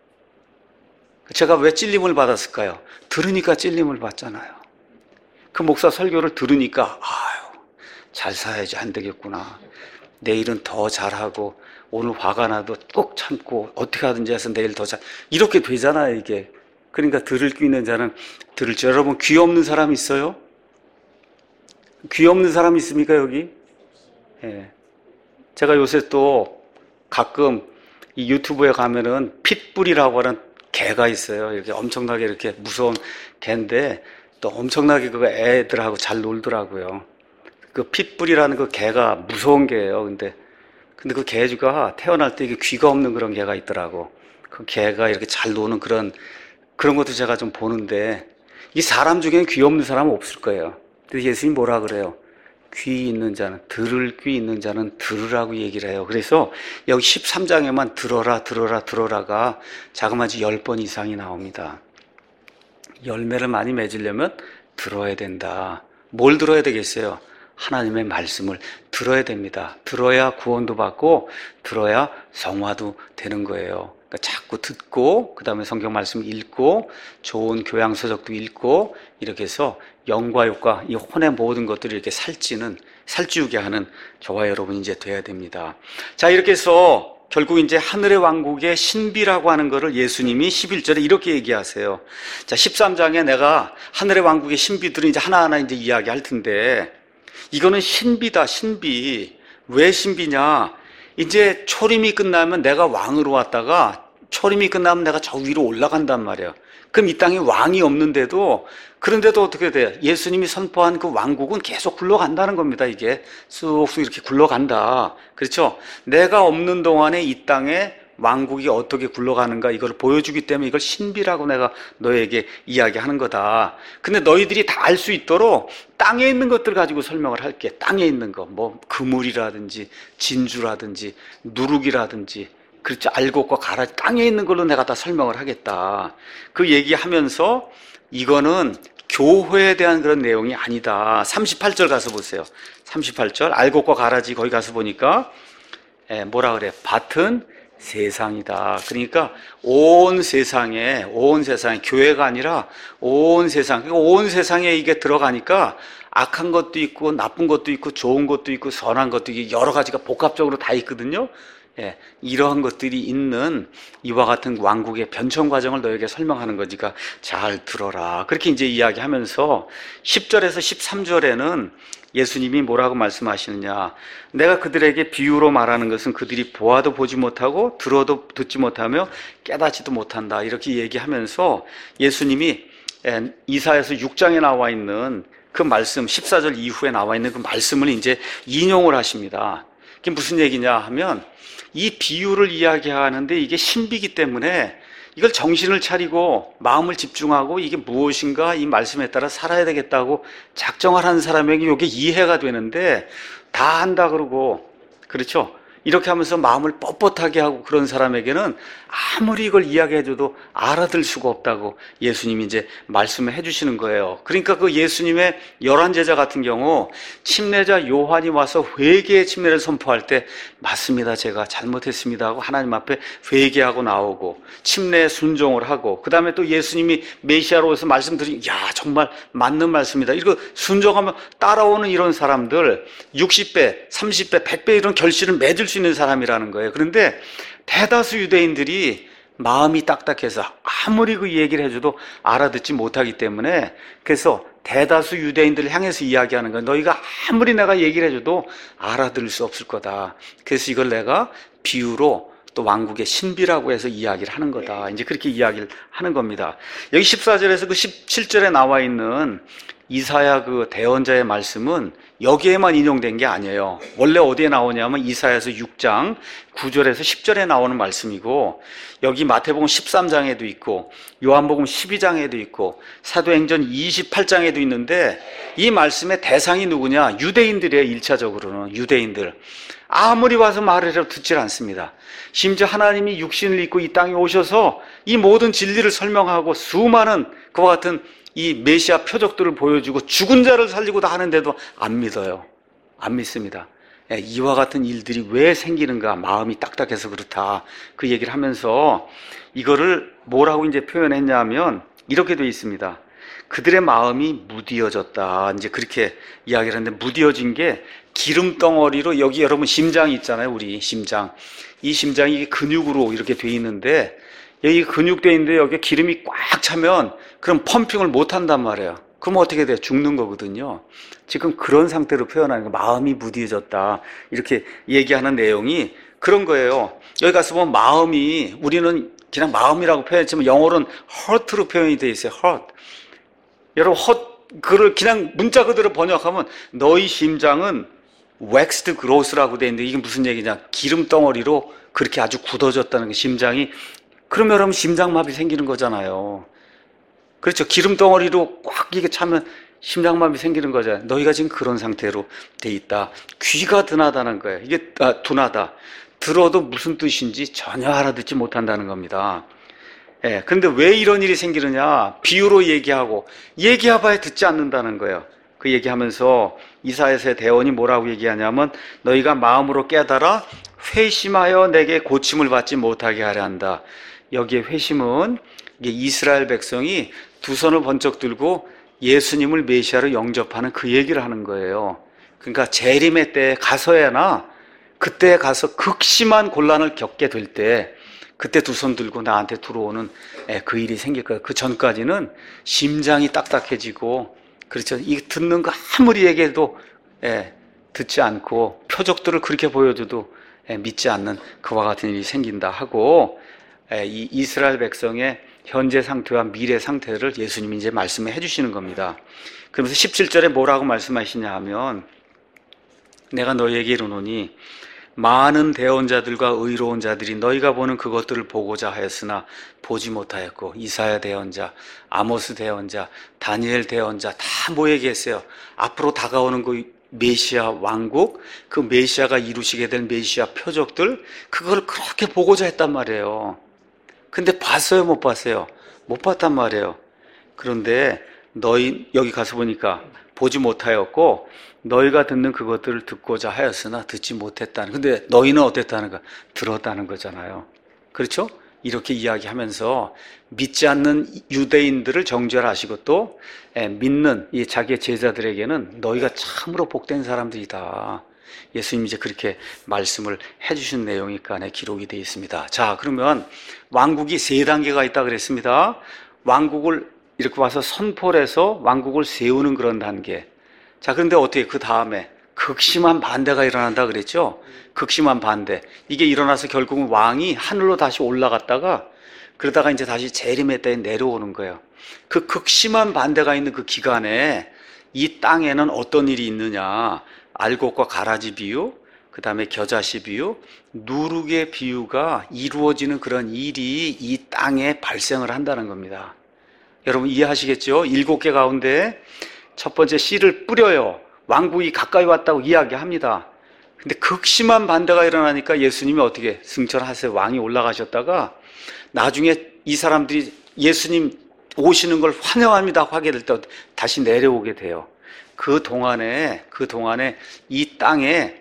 제가 왜 찔림을 받았을까요? 들으니까 찔림을 받잖아요. 그 목사 설교를 들으니까 아유, 잘 살아야지 안 되겠구나. 내일은 더 잘하고 오늘 화가 나도 꼭 참고 어떻게 하든지 해서 내일 더 잘, 이렇게 되잖아요, 이게. 그러니까 들을 귀 있는 자는 들을지. 여러분, 귀 없는 사람 있어요? 귀 없는 사람 있습니까, 여기? 예. 제가 요새 또 가끔 이 유튜브에 가면은 핏불이라고 하는 개가 있어요. 이렇게 엄청나게 이렇게 무서운 개인데 또 엄청나게 그 애들하고 잘 놀더라고요. 그 핏불이라는 그 개가 무서운 개예요. 근데 근데 그 개가 태어날 때 이게 귀가 없는 그런 개가 있더라고. 그 개가 이렇게 잘 노는 그런 그런 것도 제가 좀 보는데 이 사람 중에는 귀 없는 사람은 없을 거예요. 근데 예수님이 뭐라 그래요? 귀 있는 자는, 들을 귀 있는 자는 들으라고 얘기를 해요. 그래서 여기 십삼 장에만 들어라, 들어라, 들어라가 자그마치 십 번 이상이 나옵니다. 열매를 많이 맺으려면 들어야 된다. 뭘 들어야 되겠어요? 하나님의 말씀을 들어야 됩니다. 들어야 구원도 받고, 들어야 성화도 되는 거예요. 그러니까 자꾸 듣고, 그 다음에 성경 말씀 읽고, 좋은 교양서적도 읽고, 이렇게 해서 영과 육과 이 혼의 모든 것들을 이렇게 살찌는, 살찌우게 하는 저와 여러분이 이제 돼야 됩니다. 자, 이렇게 해서 결국 이제 하늘의 왕국의 신비라고 하는 것을 예수님이 십일 절에 이렇게 얘기하세요. 자, 십삼 장에 내가 하늘의 왕국의 신비들을 이제 하나하나 이제 이야기할 텐데, 이거는 신비다, 신비. 왜 신비냐? 이제 초림이 끝나면 내가 왕으로 왔다가 초림이 끝나면 내가 저 위로 올라간단 말이에요. 그럼 이 땅에 왕이 없는데도, 그런데도 어떻게 돼요? 예수님이 선포한 그 왕국은 계속 굴러간다는 겁니다. 이게 쑥쑥 이렇게 굴러간다. 그렇죠? 내가 없는 동안에 이 땅에 왕국이 어떻게 굴러가는가 이걸 보여주기 때문에 이걸 신비라고 내가 너에게 이야기하는 거다. 근데 너희들이 다 알 수 있도록 땅에 있는 것들 가지고 설명을 할게. 땅에 있는 거, 뭐 그물이라든지 진주라든지 누룩이라든지, 그렇죠? 알곡과 가라지, 땅에 있는 걸로 내가 다 설명을 하겠다. 그 얘기하면서 이거는 교회에 대한 그런 내용이 아니다. 삼십팔 절 가서 보세요. 삼십팔 절 알곡과 가라지 거기 가서 보니까 예, 뭐라 그래? 밭은 세상이다. 그러니까 온 세상에, 온 세상에, 교회가 아니라 온 세상, 그러니까 온 세상에 이게 들어가니까 악한 것도 있고 나쁜 것도 있고 좋은 것도 있고 선한 것도 있고 여러 가지가 복합적으로 다 있거든요. 예, 이러한 것들이 있는 이와 같은 왕국의 변천 과정을 너에게 설명하는 거니까 잘 들어라. 그렇게 이제 이야기하면서 십 절에서 십삼 절에는 예수님이 뭐라고 말씀하시느냐? 내가 그들에게 비유로 말하는 것은 그들이 보아도 보지 못하고 들어도 듣지 못하며 깨닫지도 못한다. 이렇게 얘기하면서 예수님이 이사야서 육 장에 나와 있는 그 말씀, 십사 절 이후에 나와 있는 그 말씀을 이제 인용을 하십니다. 이게 무슨 얘기냐 하면 이 비유를 이야기하는데 이게 신비이기 때문에 이걸 정신을 차리고 마음을 집중하고 이게 무엇인가 이 말씀에 따라 살아야 되겠다고 작정을 하는 사람에게 이게 이해가 되는데 다 한다 그러고, 그렇죠? 이렇게 하면서 마음을 뻣뻣하게 하고 그런 사람에게는 아무리 이걸 이야기해줘도 알아들 수가 없다고 예수님이 이제 말씀을 해주시는 거예요. 그러니까 그 예수님의 열한 제자 같은 경우 침례자 요한이 와서 회개의 침례를 선포할 때 맞습니다, 제가 잘못했습니다 하고 하나님 앞에 회개하고 나오고 침례에 순종을 하고, 그 다음에 또 예수님이 메시아로서 말씀드린 야 정말 맞는 말씀이다 이거 순종하면 따라오는 이런 사람들 육십 배, 삼십 배, 백 배 이런 결실을 맺을 수 있는 사람이라는 거예요. 그런데 대다수 유대인들이 마음이 딱딱해서 아무리 그 얘기를 해줘도 알아듣지 못하기 때문에, 그래서 대다수 유대인들을 향해서 이야기하는 거예요. 너희가 아무리 내가 얘기를 해줘도 알아들을 수 없을 거다. 그래서 이걸 내가 비유로 또 왕국의 신비라고 해서 이야기를 하는 거다. 이제 그렇게 이야기를 하는 겁니다. 여기 십사 절에서 그 십칠 절에 나와 있는 이사야 그 대언자의 말씀은 여기에만 인용된 게 아니에요. 원래 어디에 나오냐면 이사야서 육 장 구 절에서 십 절에 나오는 말씀이고, 여기 마태복음 십삼 장에도 있고 요한복음 십이 장에도 있고 사도행전 이십팔 장에도 있는데, 이 말씀의 대상이 누구냐? 유대인들이에요. 일 차적으로는 유대인들. 아무리 와서 말을 해도 듣질 않습니다. 심지어 하나님이 육신을 입고 이 땅에 오셔서 이 모든 진리를 설명하고 수많은 그와 같은 이 메시아 표적들을 보여주고 죽은 자를 살리고 다 하는데도 안 믿어요. 안 믿습니다. 이와 같은 일들이 왜 생기는가? 마음이 딱딱해서 그렇다. 그 얘기를 하면서 이거를 뭐라고 이제 표현했냐면 이렇게 되어 있습니다. 그들의 마음이 무디어졌다. 이제 그렇게 이야기를 하는데, 무디어진 게 기름 덩어리로, 여기 여러분 심장이 있잖아요. 우리 심장. 이 심장이 근육으로 이렇게 돼 있는데, 여기 근육돼 있는데 여기 기름이 꽉 차면 그럼 펌핑을 못 한단 말이에요. 그럼 어떻게 돼요? 죽는 거거든요. 지금 그런 상태로 표현하는 거, 마음이 무디어졌다. 이렇게 얘기하는 내용이 그런 거예요. 여기 가서 보면 마음이, 우리는 그냥 마음이라고 표현했지만 영어로는 hurt로 표현이 되어 있어요. hurt. 여러분, hurt, 그걸 그냥 문자 그대로 번역하면 너희 심장은 waxed gross라고 되어 있는데, 이게 무슨 얘기냐? 기름 덩어리로 그렇게 아주 굳어졌다는 게, 심장이. 그러면 여러분 심장마비 생기는 거잖아요. 그렇죠. 기름 덩어리로 꽉 이게 차면 심장마비 생기는 거잖아요. 너희가 지금 그런 상태로 돼 있다. 귀가 둔하다는 거예요. 이게 아, 둔하다. 들어도 무슨 뜻인지 전혀 알아듣지 못한다는 겁니다. 예. 근데 왜 이런 일이 생기느냐? 비유로 얘기하고 얘기해봐야 듣지 않는다는 거예요. 그 얘기하면서 이사야서의 대언이 뭐라고 얘기하냐면, 너희가 마음으로 깨달아 회심하여 내게 고침을 받지 못하게 하려 한다. 여기에 회심은 이게 이스라엘 백성이 두 손을 번쩍 들고 예수님을 메시아로 영접하는 그 얘기를 하는 거예요. 그러니까 재림의 때에 가서야나, 그때 가서 극심한 곤란을 겪게 될 때, 그때 두 손 들고 나한테 들어오는 그 일이 생길 거예요. 그 전까지는 심장이 딱딱해지고, 그렇죠. 이 듣는 거 아무리 얘기해도 예, 듣지 않고 표적들을 그렇게 보여줘도 예, 믿지 않는 그와 같은 일이 생긴다 하고, 예, 이 이스라엘 백성의 현재 상태와 미래 상태를 예수님이 이제 말씀해 주시는 겁니다. 그러면서 십칠 절에 뭐라고 말씀하시냐 하면, 내가 너희에게 이르노니 많은 대언자들과 의로운 자들이 너희가 보는 그것들을 보고자 하였으나 보지 못하였고, 이사야 대언자, 아모스 대언자, 다니엘 대언자 다 모여 계세요. 앞으로 다가오는 그 메시아 왕국, 그 메시아가 이루시게 될 메시아 표적들, 그걸 그렇게 보고자 했단 말이에요. 근데 봤어요, 못 봤어요? 못 봤단 말이에요. 그런데 너희 여기 가서 보니까 보지 못하였고, 너희가 듣는 그것들을 듣고자 하였으나 듣지 못했다는. 근데 너희는 어땠다는 거? 들었다는 거잖아요. 그렇죠? 이렇게 이야기하면서 믿지 않는 유대인들을 정죄하시고, 또 믿는 이 자기의 제자들에게는 너희가 참으로 복된 사람들이다. 예수님이 이제 그렇게 말씀을 해주신 내용이 그 안에 기록이 되어 있습니다. 자, 그러면 왕국이 세 단계가 있다 그랬습니다. 왕국을 이렇게 와서 선포를 해서 왕국을 세우는 그런 단계. 자, 그런데 어떻게 그 다음에 극심한 반대가 일어난다 그랬죠? 극심한 반대. 이게 일어나서 결국은 왕이 하늘로 다시 올라갔다가, 그러다가 이제 다시 재림의 때에 내려오는 거예요. 그 극심한 반대가 있는 그 기간에 이 땅에는 어떤 일이 있느냐? 알곡과 가라지 비유, 그 다음에 겨자씨 비유, 누룩의 비유가 이루어지는 그런 일이 이 땅에 발생을 한다는 겁니다. 여러분 이해하시겠죠? 일곱 개 가운데 첫 번째 씨를 뿌려요. 왕국이 가까이 왔다고 이야기합니다. 근데 극심한 반대가 일어나니까 예수님이 어떻게 승천하세요. 왕이 올라가셨다가 나중에 이 사람들이 예수님 오시는 걸 환영합니다 하게 될 때 다시 내려오게 돼요. 그 동안에 그 동안에 이 땅에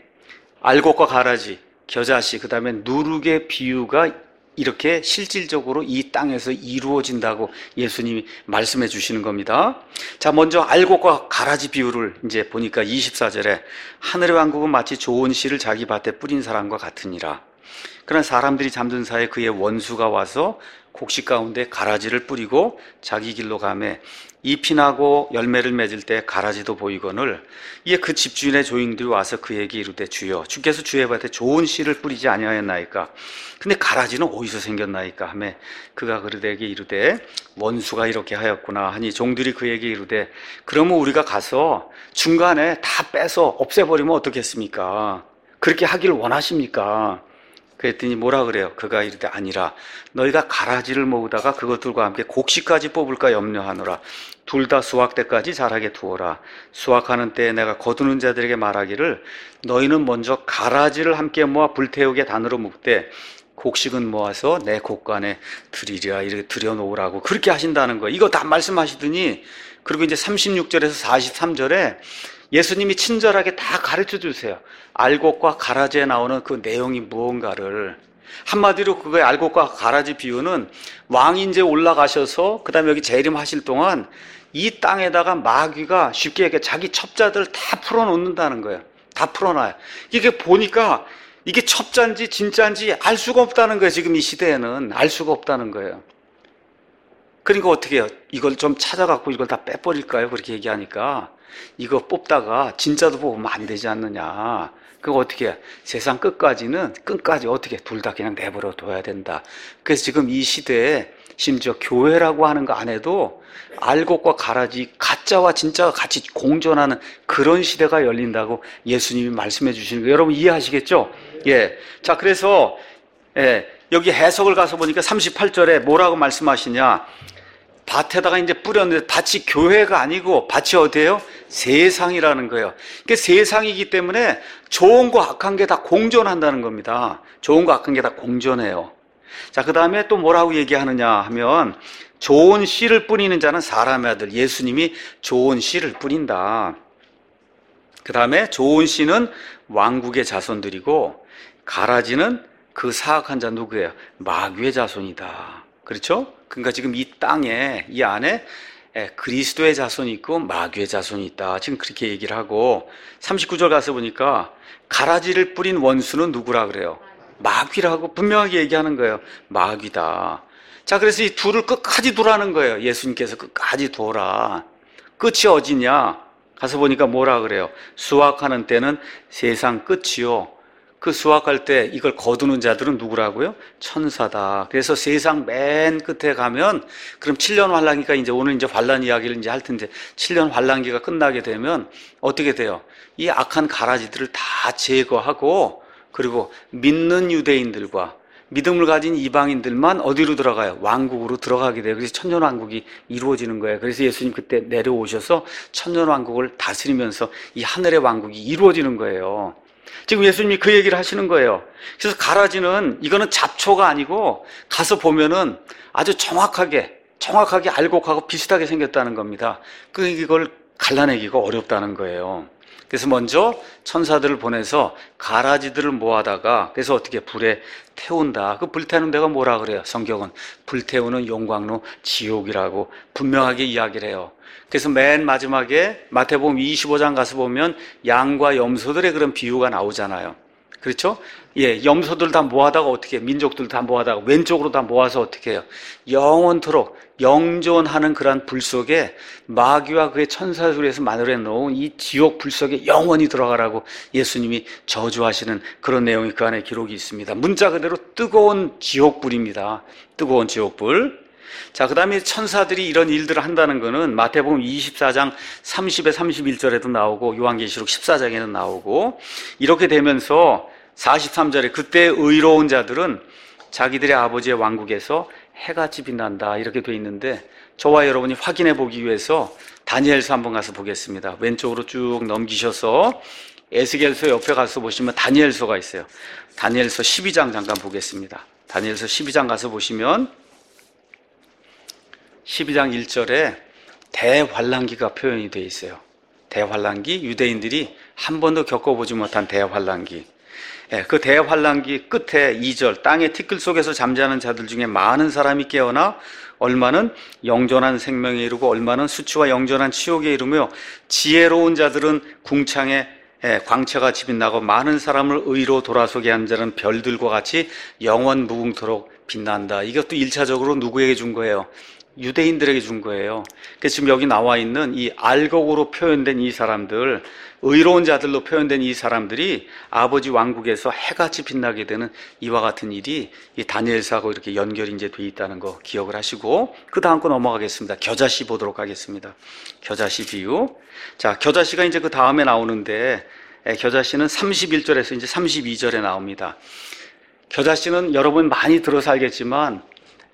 알곡과 가라지, 겨자씨, 그 다음에 누룩의 비유가 이렇게 실질적으로 이 땅에서 이루어진다고 예수님이 말씀해 주시는 겁니다. 자, 먼저 알곡과 가라지 비유를 이제 보니까 이십사 절에 하늘의 왕국은 마치 좋은 씨를 자기 밭에 뿌린 사람과 같으니라. 그러나 사람들이 잠든 사이에 그의 원수가 와서 곡식 가운데 가라지를 뿌리고 자기 길로 가매 잎이 나고 열매를 맺을 때 가라지도 보이거늘 이에 그 집주인의 조인들이 와서 그에게 이르되 주여 주께서 주의 밭에 좋은 씨를 뿌리지 아니하였나이까 근데 가라지는 어디서 생겼나이까 하매 그가 그들에게 이르되 원수가 이렇게 하였구나 하니 종들이 그에게 이르되 그러면 우리가 가서 중간에 다 빼서 없애버리면 어떻겠습니까? 그렇게 하기를 원하십니까? 그랬더니 뭐라 그래요? 그가 이르되 아니라 너희가 가라지를 모으다가 그것들과 함께 곡식까지 뽑을까 염려하노라. 둘 다 수확 때까지 자라게 두어라. 수확하는 때에 내가 거두는 자들에게 말하기를 너희는 먼저 가라지를 함께 모아 불태우게 단으로 묶되 곡식은 모아서 내 곡간에 드리리라 이렇게 들여놓으라고 그렇게 하신다는 거예요. 이거 다 말씀하시더니 그리고 이제 삼십육 절에서 사십삼 절에 예수님이 친절하게 다 가르쳐 주세요. 알곡과 가라지에 나오는 그 내용이 무언가를. 한마디로 그거의 알곡과 가라지 비유는 왕이 이제 올라가셔서 그 다음에 여기 재림하실 동안 이 땅에다가 마귀가 쉽게 얘기해 자기 첩자들 다 풀어놓는다는 거예요. 다 풀어놔요. 이게 보니까 이게 첩자인지 진짜인지 알 수가 없다는 거예요. 지금 이 시대에는 알 수가 없다는 거예요. 그러니까 어떻게 해요? 이걸 좀 찾아갖고 이걸 다 빼버릴까요? 그렇게 얘기하니까 이거 뽑다가 진짜도 뽑으면 안 되지 않느냐. 그거 어떻게 해요? 세상 끝까지는 끝까지 어떻게 둘 다 그냥 내버려 둬야 된다. 그래서 지금 이 시대에 심지어 교회라고 하는 거 안에도 알곡과 가라지 가짜와 진짜가 같이 공존하는 그런 시대가 열린다고 예수님이 말씀해 주시는 거예요. 여러분 이해하시겠죠? 예. 자, 그래서 예, 여기 해석을 가서 보니까 삼십팔 절에 뭐라고 말씀하시냐? 밭에다가 이제 뿌렸는데 밭이 교회가 아니고 밭이 어디예요? 세상이라는 거예요. 그러니까 세상이기 때문에 좋은 거 악한 게 다 공존한다는 겁니다. 좋은 거 악한 게 다 공존해요. 자, 그 다음에 또 뭐라고 얘기하느냐 하면 좋은 씨를 뿌리는 자는 사람의 아들 예수님이 좋은 씨를 뿌린다. 그 다음에 좋은 씨는 왕국의 자손들이고 가라지는 그 사악한 자 누구예요? 마귀의 자손이다. 그렇죠? 그러니까 지금 이 땅에 이 안에 그리스도의 자손이 있고 마귀의 자손이 있다. 지금 그렇게 얘기를 하고 삼십구 절 가서 보니까 가라지를 뿌린 원수는 누구라 그래요? 마귀라고 분명하게 얘기하는 거예요. 마귀다. 자, 그래서 이 둘을 끝까지 두라는 거예요. 예수님께서 끝까지 두어라. 끝이 어디냐? 가서 보니까 뭐라 그래요? 수확하는 때는 세상 끝이요. 그 수확할 때 이걸 거두는 자들은 누구라고요? 천사다. 그래서 세상 맨 끝에 가면 그럼 칠 년 환란기가 이제 오늘 이제 환란 이야기를 이제 할 텐데 칠 년 환란기가 끝나게 되면 어떻게 돼요? 이 악한 가라지들을 다 제거하고 그리고 믿는 유대인들과 믿음을 가진 이방인들만 어디로 들어가요? 왕국으로 들어가게 돼요. 그래서 천년왕국이 이루어지는 거예요. 그래서 예수님 그때 내려오셔서 천년왕국을 다스리면서 이 하늘의 왕국이 이루어지는 거예요. 지금 예수님이 그 얘기를 하시는 거예요. 그래서 가라지는 이거는 잡초가 아니고 가서 보면은 아주 정확하게 정확하게 알곡하고 비슷하게 생겼다는 겁니다. 그 이걸 갈라내기가 어렵다는 거예요. 그래서 먼저 천사들을 보내서 가라지들을 모아다가 그래서 어떻게 불에 태운다. 그 불태우는 데가 뭐라 그래요? 성경은 불태우는 용광로 지옥이라고 분명하게 이야기를 해요. 그래서 맨 마지막에 마태복음 이십오 장 가서 보면 양과 염소들의 그런 비유가 나오잖아요. 그렇죠? 예, 염소들 다 모아다가 어떻게 해요? 민족들 다 모아다가 왼쪽으로 다 모아서 어떻게 해요? 영원토록 영존하는 그러한 불 속에 마귀와 그의 천사들에서 만들어 놓은 이 지옥 불 속에 영원히 들어가라고 예수님이 저주하시는 그런 내용이 그 안에 기록이 있습니다. 문자 그대로 뜨거운 지옥불입니다. 뜨거운 지옥불. 자, 그 다음에 천사들이 이런 일들을 한다는 것은 마태복음 이십사 장 삼십에 삼십일 절에도 나오고 요한계시록 십사 장에는 나오고 이렇게 되면서 사십삼 절에 그때 의로운 자들은 자기들의 아버지의 왕국에서 해같이 빛난다 이렇게 돼 있는데 저와 여러분이 확인해 보기 위해서 다니엘서 한번 가서 보겠습니다. 왼쪽으로 쭉 넘기셔서 에스겔서 옆에 가서 보시면 다니엘서가 있어요. 다니엘서 십이 장 잠깐 보겠습니다. 다니엘서 십이 장 가서 보시면 십이 장 일 절에 대환란기가 표현이 되어 있어요. 대환란기, 유대인들이 한 번도 겪어보지 못한 대환란기. 예, 그 대환란기 끝에 이 절 땅의 티끌 속에서 잠자는 자들 중에 많은 사람이 깨어나 얼마는 영존한 생명에 이르고 얼마는 수치와 영존한 치욕에 이르며 지혜로운 자들은 궁창에 예, 광채가 빛나고 많은 사람을 의로 돌아서게 한 자는 별들과 같이 영원 무궁토록 빛난다. 이것도 일차적으로 누구에게 준 거예요? 유대인들에게 준 거예요. 그래서 지금 여기 나와 있는 이 알곡으로 표현된 이 사람들, 의로운 자들로 표현된 이 사람들이 아버지 왕국에서 해같이 빛나게 되는 이와 같은 일이 이 다니엘서하고 이렇게 연결이 이제 돼 있다는 거 기억을 하시고, 그 다음 거 넘어가겠습니다. 겨자씨 보도록 하겠습니다. 겨자씨 비유. 자, 겨자씨가 이제 그 다음에 나오는데, 겨자씨는 삼십일 절에서 이제 삼십이 절에 나옵니다. 겨자씨는 여러분 많이 들어서 알겠지만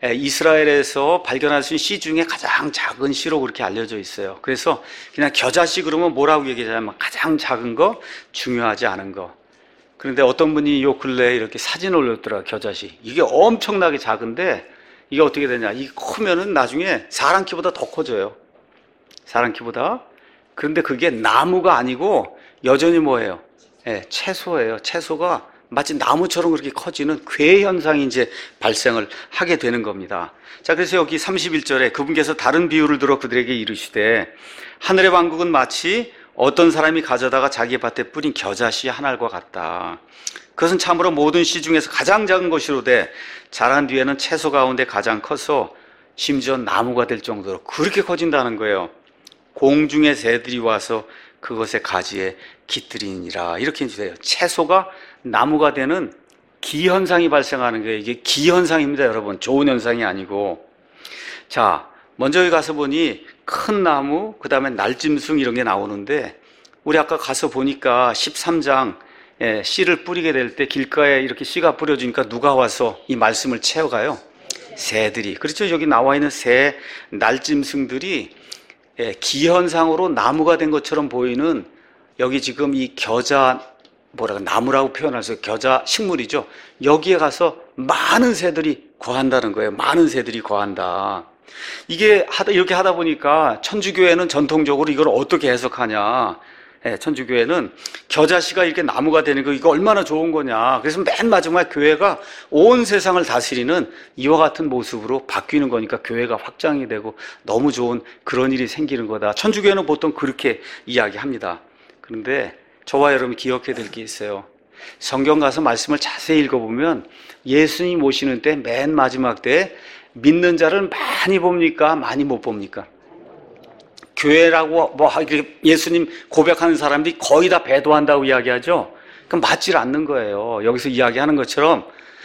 이스라엘에서 발견할 수 있는 씨 중에 가장 작은 씨로 그렇게 알려져 있어요. 그래서 그냥 겨자씨 그러면 뭐라고 얘기하냐면 가장 작은 거, 중요하지 않은 거. 그런데 어떤 분이 요 근래에 이렇게 사진을 올렸더라, 겨자씨. 이게 엄청나게 작은데 이게 어떻게 되냐, 이게 크면은 나중에 사람 키보다 더 커져요. 사람 키보다. 그런데 그게 나무가 아니고 여전히 뭐예요? 네, 채소예요. 채소가 마치 나무처럼 그렇게 커지는 괴 현상이 이제 발생을 하게 되는 겁니다. 자, 그래서 여기 삼십일 절에 그분께서 다른 비유를 들어 그들에게 이르시되, 하늘의 왕국은 마치 어떤 사람이 가져다가 자기 밭에 뿌린 겨자씨 한 알과 같다. 그것은 참으로 모든 씨 중에서 가장 작은 것이로되 자란 뒤에는 채소 가운데 가장 커서 심지어 나무가 될 정도로 그렇게 커진다는 거예요. 공중의 새들이 와서 그것의 가지에 깃들이니라. 이렇게 해주세요. 채소가 나무가 되는 기현상이 발생하는 거예요. 이게 기현상입니다, 여러분. 좋은 현상이 아니고. 자, 먼저 여기 가서 보니 큰 나무, 그 다음에 날짐승 이런 게 나오는데, 우리 아까 가서 보니까 십삼 장 예, 씨를 뿌리게 될 때 길가에 이렇게 씨가 뿌려지니까 누가 와서 이 말씀을 채워가요? 새들이. 그렇죠. 여기 나와 있는 새, 날짐승들이 예, 기현상으로 나무가 된 것처럼 보이는, 여기 지금 이 겨자, 뭐라고, 나무라고 표현할 수 있어요. 겨자 식물이죠. 여기에 가서 많은 새들이 거한다는 거예요. 많은 새들이 거한다. 이게 하다, 이렇게 하다 보니까 천주교회는 전통적으로 이걸 어떻게 해석하냐. 예, 천주교회는 겨자씨가 이렇게 나무가 되는 거, 이거 얼마나 좋은 거냐. 그래서 맨 마지막에 교회가 온 세상을 다스리는 이와 같은 모습으로 바뀌는 거니까 교회가 확장이 되고 너무 좋은 그런 일이 생기는 거다. 천주교회는 보통 그렇게 이야기합니다. 그런데 저와 여러분이 기억해야 될 게 있어요. 성경 가서 말씀을 자세히 읽어보면 예수님 오시는 때 맨 마지막 때 믿는 자를 많이 봅니까? 많이 못 봅니까? 교회라고 뭐 예수님 고백하는 사람들이 거의 다 배도한다고 이야기하죠. 그럼 맞질 않는 거예요. 여기서 이야기하는 것처럼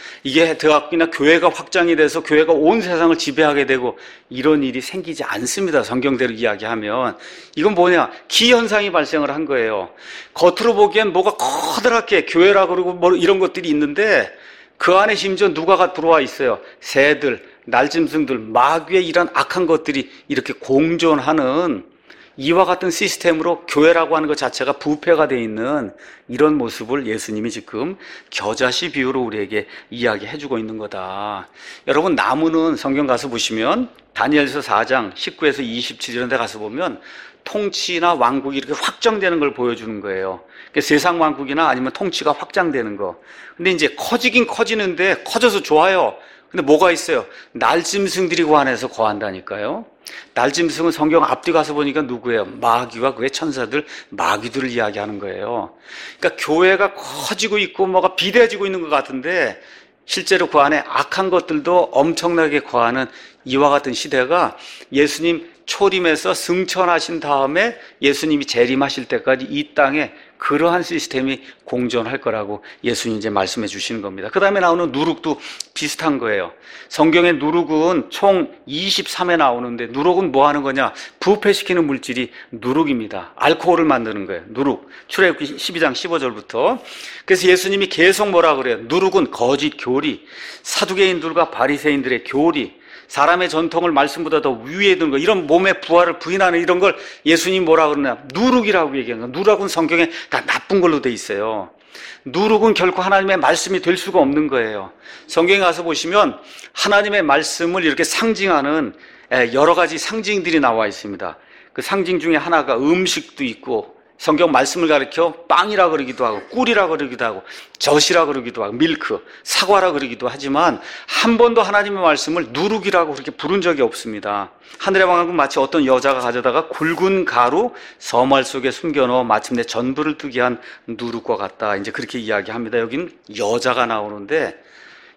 이게 대학이나 교회가 확장이 돼서 교회가 온 세상을 지배하게 되고 이런 일이 생기지 않습니다. 성경대로 이야기하면. 이건 뭐냐? 기현상이 발생을 한 거예요. 겉으로 보기엔 뭐가 커다랗게 교회라 그러고 뭐 이런 것들이 있는데 그 안에 심지어 누가 들어와 있어요? 새들, 날짐승들, 마귀의 이런 악한 것들이 이렇게 공존하는 이와 같은 시스템으로 교회라고 하는 것 자체가 부패가 되어 있는 이런 모습을 예수님이 지금 겨자씨 비유로 우리에게 이야기해주고 있는 거다. 여러분, 나무는 성경 가서 보시면 다니엘서 사 장 십구에서 이십칠 절에 가서 보면 통치나 왕국이 이렇게 확정되는 걸 보여주는 거예요. 그러니까 세상 왕국이나 아니면 통치가 확장되는 거. 근데 이제 커지긴 커지는데 커져서 좋아요. 근데 뭐가 있어요? 날짐승들이 그 안에서 거한다니까요. 날짐승은 성경 앞뒤 가서 보니까 누구예요? 마귀와 그의 천사들, 마귀들을 이야기하는 거예요. 그러니까 교회가 커지고 있고 뭐가 비대해지고 있는 것 같은데 실제로 그 안에 악한 것들도 엄청나게 거하는 이와 같은 시대가 예수님 초림에서 승천하신 다음에 예수님이 재림하실 때까지 이 땅에 그러한 시스템이 공존할 거라고 예수님이 이제 말씀해 주시는 겁니다. 그 다음에 나오는 누룩도 비슷한 거예요. 성경의 누룩은 총 이십삼 회 나오는데 누룩은 뭐 하는 거냐? 부패시키는 물질이 누룩입니다. 알코올을 만드는 거예요. 누룩. 출애굽기 십이 장 십오 절부터. 그래서 예수님이 계속 뭐라 그래요? 누룩은 거짓 교리, 사두개인들과 바리새인들의 교리, 사람의 전통을 말씀보다 더 위에 두는 거, 이런 몸의 부활을 부인하는 이런 걸 예수님 뭐라 그러냐? 누룩이라고 얘기하는 거예요. 누룩은 성경에 다 나쁜 걸로 돼 있어요. 누룩은 결코 하나님의 말씀이 될 수가 없는 거예요. 성경에 가서 보시면 하나님의 말씀을 이렇게 상징하는 여러 가지 상징들이 나와 있습니다. 그 상징 중에 하나가 음식도 있고, 성경 말씀을 가리켜 빵이라 그러기도 하고 꿀이라 그러기도 하고 젖이라 그러기도 하고 밀크, 사과라 그러기도 하지만 한 번도 하나님의 말씀을 누룩이라고 그렇게 부른 적이 없습니다. 하늘의 왕국은 마치 어떤 여자가 가져다가 굵은 가루 서말 속에 숨겨넣어 마침내 전부를 뜨게 한 누룩과 같다. 이제 그렇게 이야기합니다. 여긴 여자가 나오는데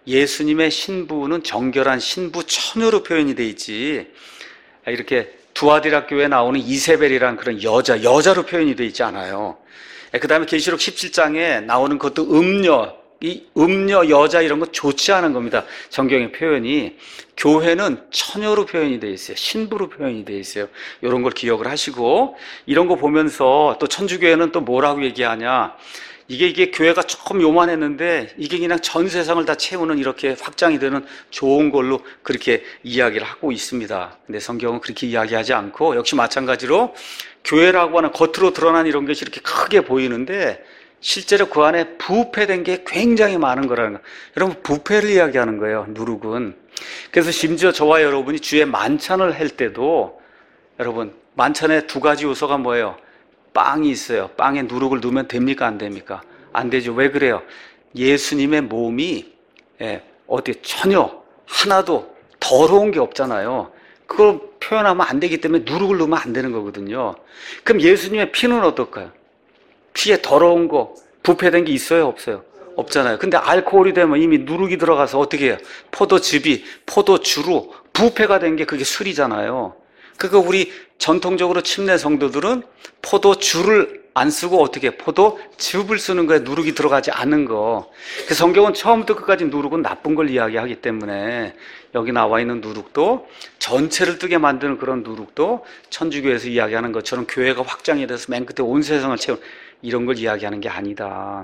예수님의 신부는 정결한 신부 처녀로 표현이 돼 있지, 이렇게 두아디라 교회에 나오는 이세벨이라는 그런 여자, 여자로 표현이 돼 있지 않아요. 그 다음에 계시록 십칠 장에 나오는 것도 음녀, 이 음녀, 여자 이런 거 좋지 않은 겁니다. 성경의 표현이. 교회는 처녀로 표현이 돼 있어요. 신부로 표현이 돼 있어요. 이런 걸 기억을 하시고, 이런 거 보면서 또 천주교회는 또 뭐라고 얘기하냐, 이게 이게 교회가 조금 요만했는데 이게 그냥 전 세상을 다 채우는 이렇게 확장이 되는 좋은 걸로 그렇게 이야기를 하고 있습니다. 근데 성경은 그렇게 이야기하지 않고, 역시 마찬가지로 교회라고 하는 겉으로 드러난 이런 것이 이렇게 크게 보이는데 실제로 그 안에 부패된 게 굉장히 많은 거라는 거. 여러분, 부패를 이야기하는 거예요, 누룩은. 그래서 심지어 저와 여러분이 주의 만찬을 할 때도, 여러분, 만찬에 두 가지 요소가 뭐예요? 빵이 있어요. 빵에 누룩을 넣으면 됩니까? 안 됩니까? 안 되죠. 왜 그래요? 예수님의 몸이, 예, 어디 전혀 하나도 더러운 게 없잖아요. 그걸 표현하면 안 되기 때문에 누룩을 넣으면 안 되는 거거든요. 그럼 예수님의 피는 어떨까요? 피에 더러운 거, 부패된 게 있어요? 없어요? 없잖아요. 근데 알코올이 되면 이미 누룩이 들어가서 어떻게 해요? 포도즙이, 포도주로 부패가 된 게 그게 술이잖아요. 그거 우리 전통적으로 침례 성도들은 포도주를 안 쓰고 어떻게 포도즙을 쓰는 거에 누룩이 들어가지 않는 거. 그 성경은 처음부터 끝까지 누룩은 나쁜 걸 이야기하기 때문에 여기 나와 있는 누룩도, 전체를 뜨게 만드는 그런 누룩도 천주교에서 이야기하는 것처럼 교회가 확장이 돼서 맨 끝에 온 세상을 채우는 이런 걸 이야기하는 게 아니다.